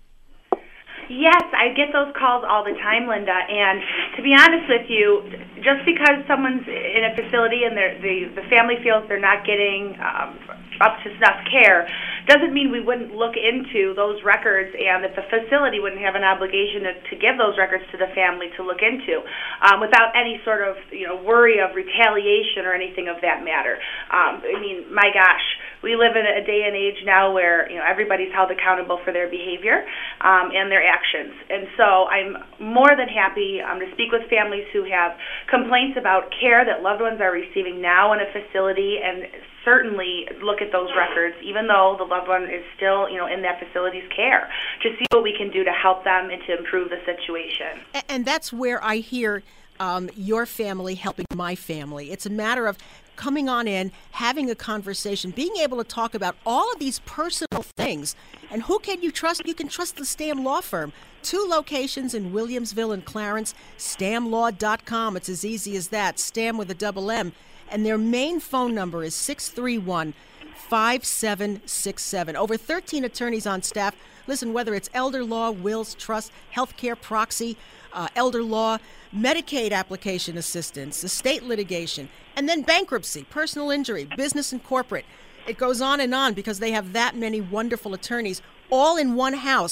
[SPEAKER 17] Yes, I get those calls all the time, Linda. And to be honest with you, just because someone's in a facility and the the family feels they're not getting um, up to snuff care doesn't mean we wouldn't look into those records, and that the facility wouldn't have an obligation to, to give those records to the family to look into um, without any sort of, you know, worry of retaliation or anything of that matter. Um, I mean, my gosh, we live in a day and age now where, you know, everybody's held accountable for their behavior um, and their actions. And so I'm more than happy um, to speak with families who have complaints about care that loved ones are receiving now in a facility, and certainly look at those records, even though the loved one is still, you know, in that facility's care, to see what we can do to help them and to improve the situation.
[SPEAKER 4] And that's where I hear um, your family helping my family. It's a matter of coming on in, having a conversation, being able to talk about all of these personal things. And who can you trust? You can trust the Stam Law Firm. Two locations in Williamsville and Clarence, stam law dot com. It's as easy as that, Stam with a double M. And their main phone number is six three one, five seven six seven. Over thirteen attorneys on staff. Listen, whether it's elder law, wills, trust, healthcare proxy, uh, elder law, Medicaid application assistance, estate litigation, and then bankruptcy, personal injury, business and corporate. It goes on and on because they have that many wonderful attorneys all in one house.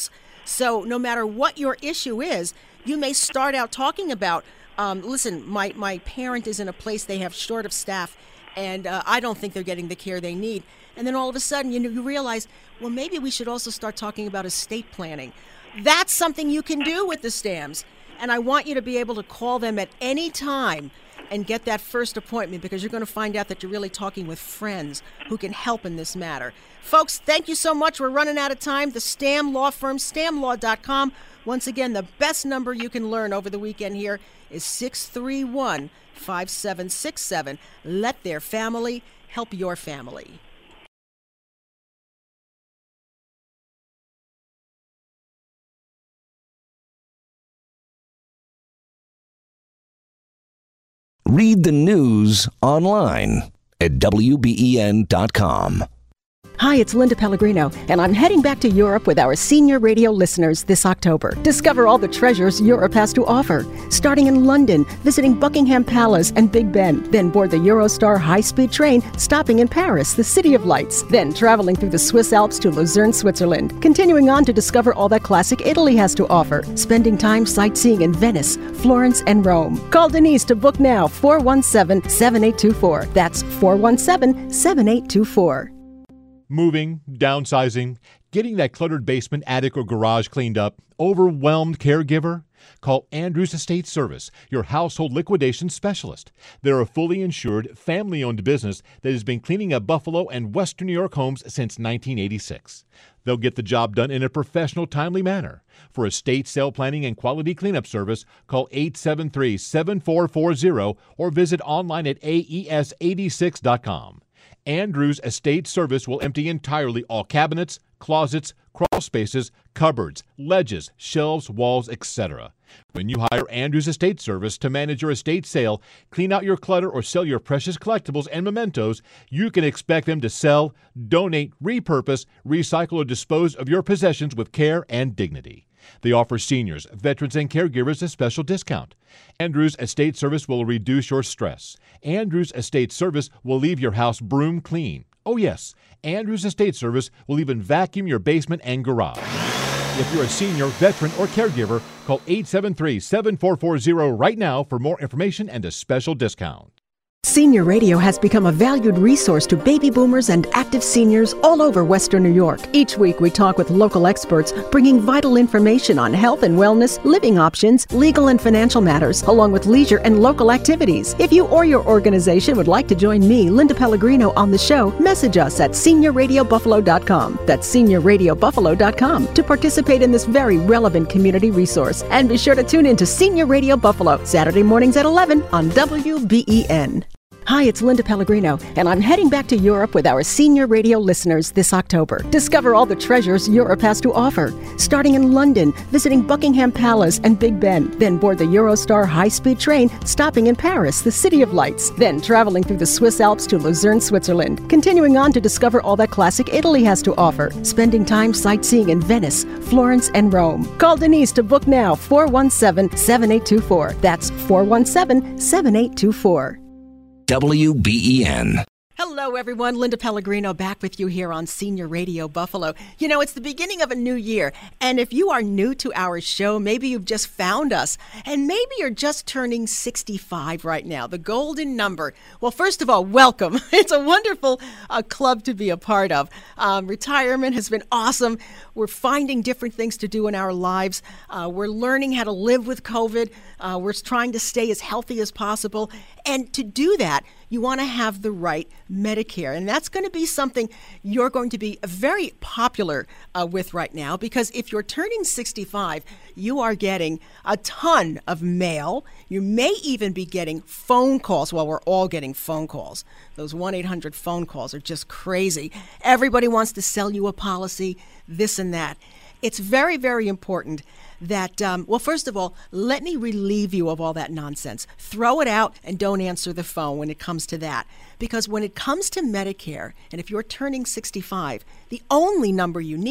[SPEAKER 4] So no matter what your issue is, you may start out talking about, um, listen, my, my parent is in a place they have short of staff, and uh, I don't think they're getting the care they need. And then all of a sudden, you know, you realize, well, maybe we should also start talking about estate planning. That's something you can do with the STAMs. And I want you to be able to call them at any time and get that first appointment, because you're going to find out that you're really talking with friends who can help in this matter. Folks, thank you so much. We're running out of time. The STAM Law Firm, stam law dot com. Once again, the best number you can learn over the weekend here is six three one, five seven six seven. Let their family help your family.
[SPEAKER 7] Read the news online at W B E N dot com.
[SPEAKER 4] Hi, it's Linda Pellegrino, and I'm heading back to Europe with our senior radio listeners this October. Discover all the treasures Europe has to offer. Starting in London, visiting Buckingham Palace and Big Ben. Then board the Eurostar high-speed train, stopping in Paris, the City of Lights. Then traveling through the Swiss Alps to Lucerne, Switzerland. Continuing on to discover all that classic Italy has to offer. Spending time sightseeing in Venice, Florence, and Rome. Call Denise to book now, four one seven, seven eight two four. That's four one seven, seven eight two four.
[SPEAKER 11] Moving, downsizing, getting that cluttered basement, attic, or garage cleaned up, overwhelmed caregiver? Call Andrews Estate Service, your household liquidation specialist. They're a fully insured, family-owned business that has been cleaning up Buffalo and Western New York homes since nineteen eighty-six. They'll get the job done in a professional, timely manner. For estate sale planning and quality cleanup service, call eight seven three, seven four four zero or visit online at A E S eighty-six dot com. Andrews Estate Service will empty entirely all cabinets, closets, crawl spaces, cupboards, ledges, shelves, walls, et cetera. When you hire Andrews Estate Service to manage your estate sale, clean out your clutter, or sell your precious collectibles and mementos, you can expect them to sell, donate, repurpose, recycle, or dispose of your possessions with care and dignity. They offer seniors, veterans, and caregivers a special discount. Andrews Estate Service will reduce your stress. Andrews Estate Service will leave your house broom clean. Oh yes, Andrews Estate Service will even vacuum your basement and garage. If you're a senior, veteran, or caregiver, call eight seven three, seven four four zero right now for more information and a special discount.
[SPEAKER 4] Senior Radio has become a valued resource to baby boomers and active seniors all over Western New York. Each week we talk with local experts, bringing vital information on health and wellness, living options, legal and financial matters, along with leisure and local activities. If you or your organization would like to join me, Linda Pellegrino, on the show, message us at senior radio buffalo dot com. That's senior radio buffalo dot com to participate in this very relevant community resource. And be sure to tune in to Senior Radio Buffalo, Saturday mornings at eleven on W B E N. Hi, it's Linda Pellegrino, and I'm heading back to Europe with our senior radio listeners this October. Discover all the treasures Europe has to offer. Starting in London, visiting Buckingham Palace and Big Ben. Then board the Eurostar high-speed train, stopping in Paris, the City of Lights. Then traveling through the Swiss Alps to Lucerne, Switzerland. Continuing on to discover all that classic Italy has to offer. Spending time sightseeing in Venice, Florence, and Rome. Call Denise to book now, four one seven, seven eight two four. That's four one seven, seven eight two four.
[SPEAKER 7] W B E N.
[SPEAKER 4] Hello, everyone. Linda Pellegrino back with you here on Senior Radio Buffalo. You know, it's the beginning of a new year, and if you are new to our show, maybe you've just found us, and maybe you're just turning sixty-five right now, the golden number. Well, first of all, welcome. It's a wonderful uh, club to be a part of. Um, retirement has been awesome. We're finding different things to do in our lives. Uh, we're learning how to live with COVID. Uh, we're trying to stay as healthy as possible. And to do that, you want to have the right Medicare. And that's going to be something you're going to be very popular uh, with right now, because if you're turning sixty-five, you are getting a ton of mail. You may even be getting phone calls. Well, we're all getting phone calls. Those one eight hundred phone calls are just crazy. Everybody wants to sell you a policy, this and that. It's very, very important that, um, well, first of all, let me relieve you of all that nonsense. Throw it out and don't answer the phone when it comes to that. Because when it comes to Medicare, and if you're turning sixty-five, the only number you need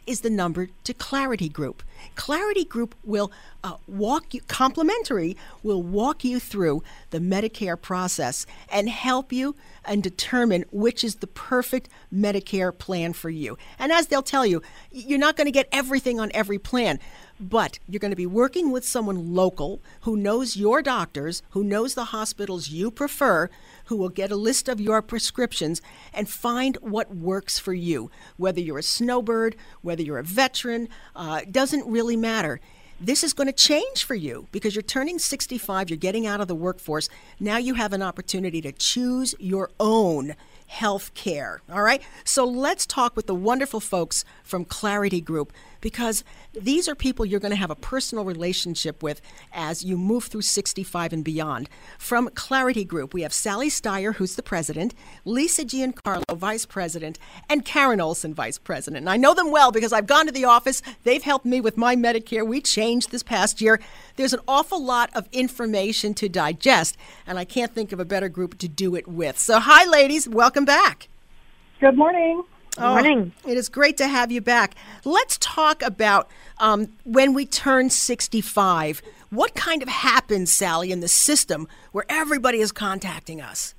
[SPEAKER 4] is the number to Clarity Group. Clarity Group will uh, walk you, complimentary, will walk you through the Medicare process and help you and determine which is the perfect Medicare plan for you. And as they'll tell you, you're not going to get everything on every plan, but you're going to be working with someone local who knows your doctors, who knows the hospitals you prefer, who will get a list of your prescriptions and find what works for you. Whether you're a snowbird, whether you're a veteran, uh, doesn't really matter. This is going to change for you because you're turning sixty-five, you're getting out of the workforce. Now you have an opportunity to choose your own health care. All right? So let's talk with the wonderful folks from Clarity Group, because these are people you're going to have a personal relationship with as you move through sixty-five and beyond. From Clarity Group, we have Sally Steyer, who's the president, Lisa Giancarlo, vice president, and Karen Olson, vice president. And I know them well because I've gone to the office. They've helped me with my Medicare. We changed this past year. There's an awful lot of information to digest, and I can't think of a better group to do it with. So hi, ladies. Welcome back.
[SPEAKER 18] Good morning.
[SPEAKER 4] Oh, morning. It is great to have you back. Let's talk about um, when we turn sixty-five. What kind of happens, Sally, in the system where everybody is contacting us?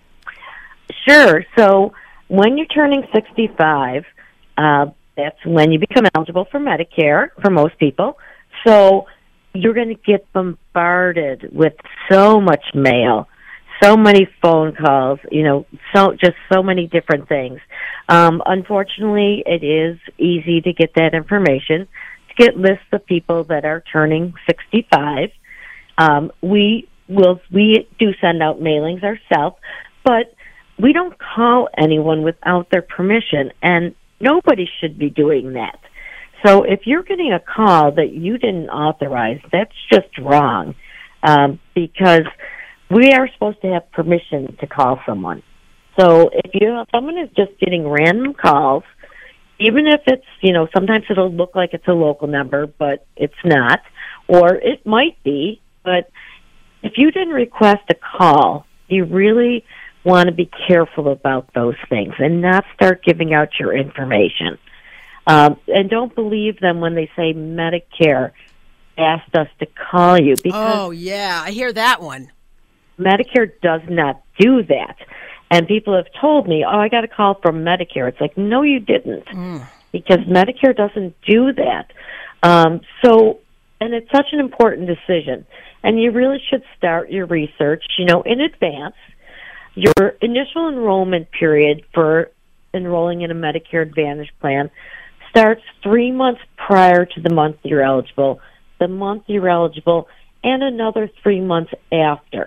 [SPEAKER 19] Sure. So when you're turning sixty-five, uh, that's when you become eligible for Medicare for most people. So you're going to get bombarded with so much mail, so many phone calls, you know, so just so many different things. Um, unfortunately, it is easy to get that information, to get lists of people that are turning sixty-five. Um, we will, we do send out mailings ourselves, but we don't call anyone without their permission, and nobody should be doing that. So if you're getting a call that you didn't authorize, that's just wrong, um, because we are supposed to have permission to call someone. So if you if someone is just getting random calls, even if it's, you know, sometimes it'll look like it's a local number, but it's not, or it might be, but if you didn't request a call, you really want to be careful about those things and not start giving out your information. Um, and don't believe them when they say Medicare asked us to call you. Because
[SPEAKER 4] oh, yeah, I hear that one.
[SPEAKER 19] Medicare does not do that. And people have told me, oh, I got a call from Medicare. It's like, no, you didn't, mm. because Medicare doesn't do that. Um, so, and it's such an important decision. And you really should start your research, you know, in advance. Your initial enrollment period for enrolling in a Medicare Advantage plan starts three months prior to the month you're eligible, the month you're eligible, and another three months after.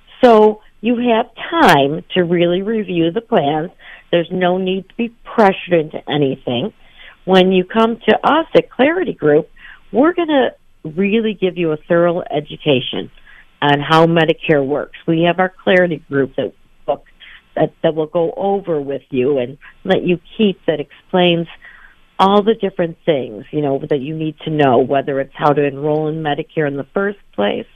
[SPEAKER 19] So you have time to really review the plans. There's no need to be pressured into anything. When you come to us at Clarity Group, we're going to really give you a thorough education on how Medicare works. We have our Clarity Group that book that, that will go over with you and let you keep that explains all the different things, you know, that you need to know, whether it's how to enroll in Medicare in the first place,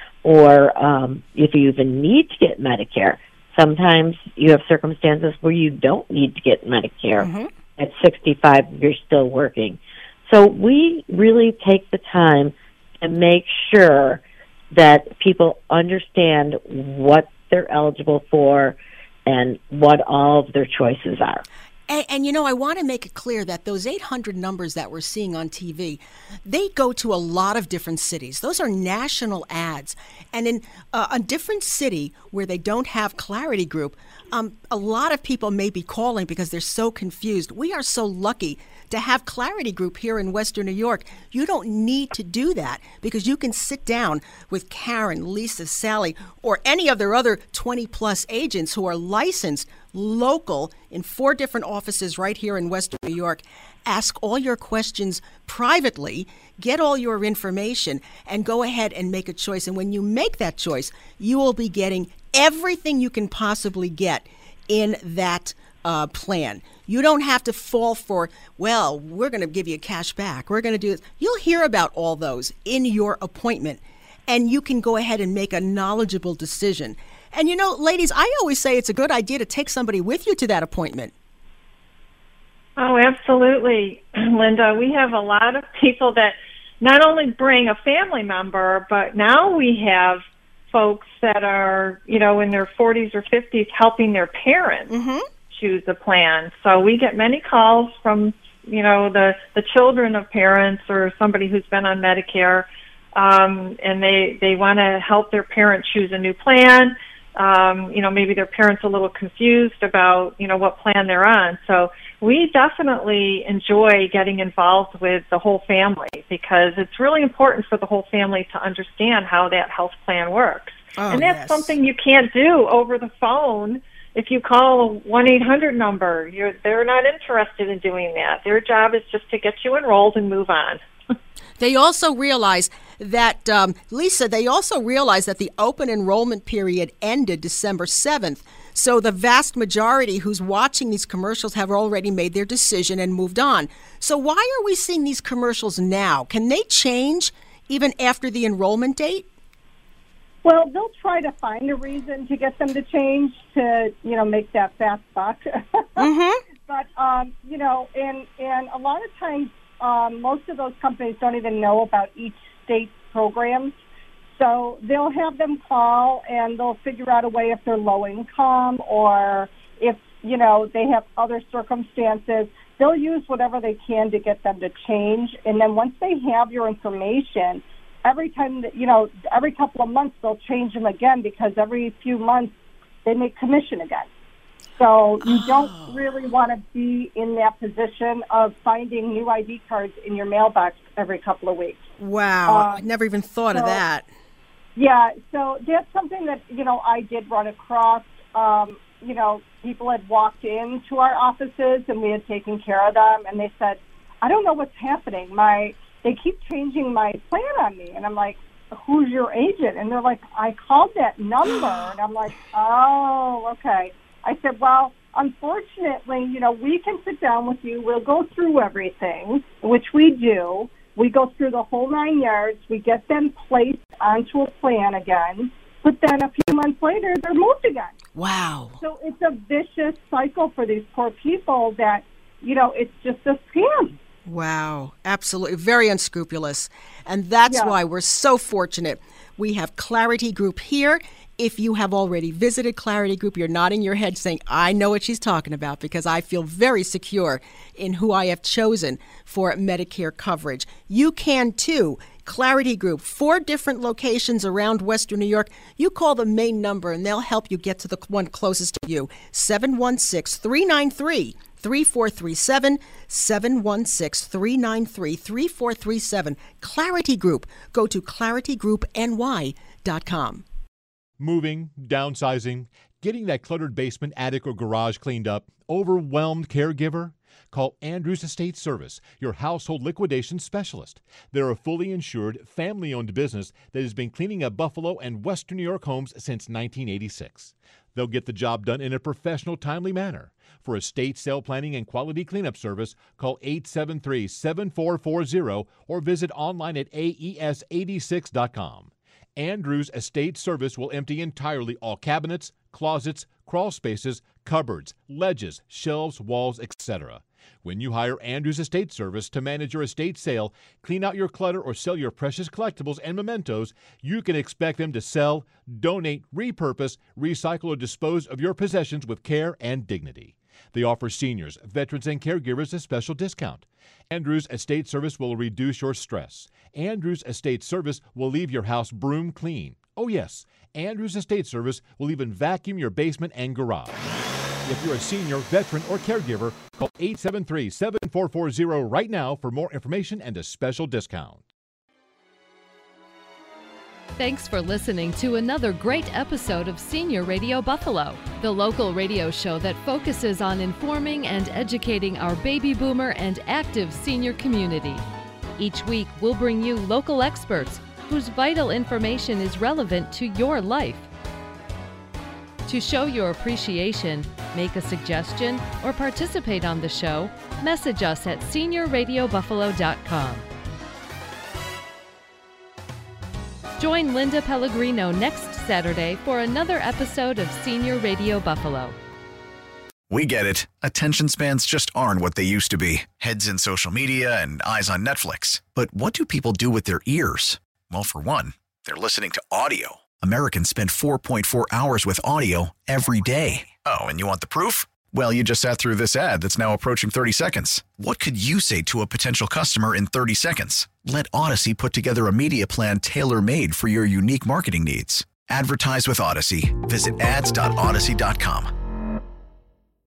[SPEAKER 19] or um, if you even need to get Medicare. Sometimes you have circumstances where you don't need to get Medicare. Mm-hmm. At sixty-five, you're still working. So we really take the time to make sure that people understand what they're eligible for and what all of their choices are.
[SPEAKER 4] And, and, you know, I want to make it clear that those eight hundred numbers that we're seeing on T V, they go to a lot of different cities. Those are national ads. And in uh, a different city where they don't have Clarity Group, um, a lot of people may be calling because they're so confused. We are so lucky to have Clarity Group here in Western New York. You don't need to do that because you can sit down with Karen, Lisa, Sally, or any of their other twenty-plus agents who are licensed local in four different offices right here in Western New York. Ask all your questions privately, get all your information, and go ahead and make a choice. And when you make that choice, you will be getting everything you can possibly get in that uh, plan. You don't have to fall for, well, we're going to give you cash back. We're going to do this. You'll hear about all those in your appointment, and you can go ahead and make a knowledgeable decision. And, you know, ladies, I always say it's a good idea to take somebody with you to that appointment.
[SPEAKER 18] Oh, absolutely. Linda, we have a lot of people that not only bring a family member, but now we have folks that are, you know, in their forties or fifties helping their parents
[SPEAKER 4] mm-hmm.
[SPEAKER 18] choose a plan. So we get many calls from, you know, the, the children of parents or somebody who's been on Medicare, um, and they, they want to help their parent choose a new plan. Um, you know, maybe their parents are a little confused about, you know, what plan they're on. So we definitely enjoy getting involved with the whole family because it's really important for the whole family to understand how that health plan works.
[SPEAKER 4] Oh,
[SPEAKER 18] and that's
[SPEAKER 4] yes.
[SPEAKER 18] something you can't do over the phone. If you call a one eight hundred number, you're, they're not interested in doing that. Their job is just to get you enrolled and move on.
[SPEAKER 4] They also realize that, um, Lisa, they also realize that the open enrollment period ended December seventh. So the vast majority who's watching these commercials have already made their decision and moved on. So why are we seeing these commercials now? Can they change even after the enrollment date?
[SPEAKER 20] Well, they'll try to find a reason to get them to change to, you know, make that fast buck.
[SPEAKER 4] mm-hmm.
[SPEAKER 20] But, um, you know, and, and a lot of times, Um, most of those companies don't even know about each state's programs. So they'll have them call and they'll figure out a way if they're low income or if, you know, they have other circumstances. They'll use whatever they can to get them to change. And then once they have your information, every time, that, you know, every couple of months they'll change them again because every few months they make commission again. So you
[SPEAKER 4] oh.
[SPEAKER 20] don't really want to be in that position of finding new I D cards in your mailbox every couple of weeks.
[SPEAKER 4] Wow,
[SPEAKER 20] Uh,
[SPEAKER 4] I never even thought
[SPEAKER 20] so,
[SPEAKER 4] of that.
[SPEAKER 20] Yeah, so that's something that, you know, I did run across. Um, you know, people had walked into our offices and we had taken care of them, and they said, I don't know what's happening. My They keep changing my plan on me. And I'm like, who's your agent? And they're like, I called that number. And I'm like, oh, okay. I said, well, unfortunately, you know, we can sit down with you. We'll go through everything, which we do. We go through the whole nine yards. We get them placed onto a plan again. But then a few months later, they're moved again.
[SPEAKER 4] Wow.
[SPEAKER 20] So it's a vicious cycle for these poor people that, you know, it's just a scam.
[SPEAKER 4] Wow, absolutely. Very unscrupulous. And that's
[SPEAKER 20] Yeah.
[SPEAKER 4] why we're so fortunate. We have Clarity Group here. If you have already visited Clarity Group, you're nodding your head saying, I know what she's talking about because I feel very secure in who I have chosen for Medicare coverage. You can too. Clarity Group, four different locations around Western New York. You call the main number and they'll help you get to the one closest to you. seven one six, three nine three, three four three seven, seven one six, three nine three, three four three seven. Clarity Group. Go to clarity group n y dot com.
[SPEAKER 11] Moving, downsizing, getting that cluttered basement, attic, or garage cleaned up, overwhelmed caregiver? Call Andrews Estate Service, your household liquidation specialist. They're a fully insured, family-owned business that has been cleaning up Buffalo and Western New York homes since nineteen eighty-six. They'll get the job done in a professional, timely manner. For estate sale planning and quality cleanup service, call eight seven three, seven four four zero or visit online at A E S eighty-six dot com. Andrews Estate Service will empty entirely all cabinets, closets, crawl spaces, cupboards, ledges, shelves, walls, et cetera. When you hire Andrews Estate Service to manage your estate sale, clean out your clutter, or sell your precious collectibles and mementos, you can expect them to sell, donate, repurpose, recycle, or dispose of your possessions with care and dignity. They offer seniors, veterans, and caregivers a special discount. Andrews Estate Service will reduce your stress. Andrews Estate Service will leave your house broom clean. Oh yes, Andrews Estate Service will even vacuum your basement and garage. If you're a senior, veteran, or caregiver, call eight seven three, seven four four zero right now for more information and a special discount.
[SPEAKER 8] Thanks for listening to another great episode of Senior Radio Buffalo, the local radio show that focuses on informing and educating our baby boomer and active senior community. Each week, we'll bring you local experts whose vital information is relevant to your life. To show your appreciation, make a suggestion, or participate on the show, message us at senior radio buffalo dot com. Join Linda Pellegrino next Saturday for another episode of Senior Radio Buffalo.
[SPEAKER 1] We get it. Attention spans just aren't what they used to be. Heads in social media and eyes on Netflix. But what do people do with their ears? Well, for one, they're listening to audio. Americans spend four point four hours with audio every day. Oh, and you want the proof? Well, you just sat through this ad that's now approaching thirty seconds. What could you say to a potential customer in thirty seconds? Let Odyssey put together a media plan tailor-made for your unique marketing needs. Advertise with Odyssey. Visit ads dot odyssey dot com.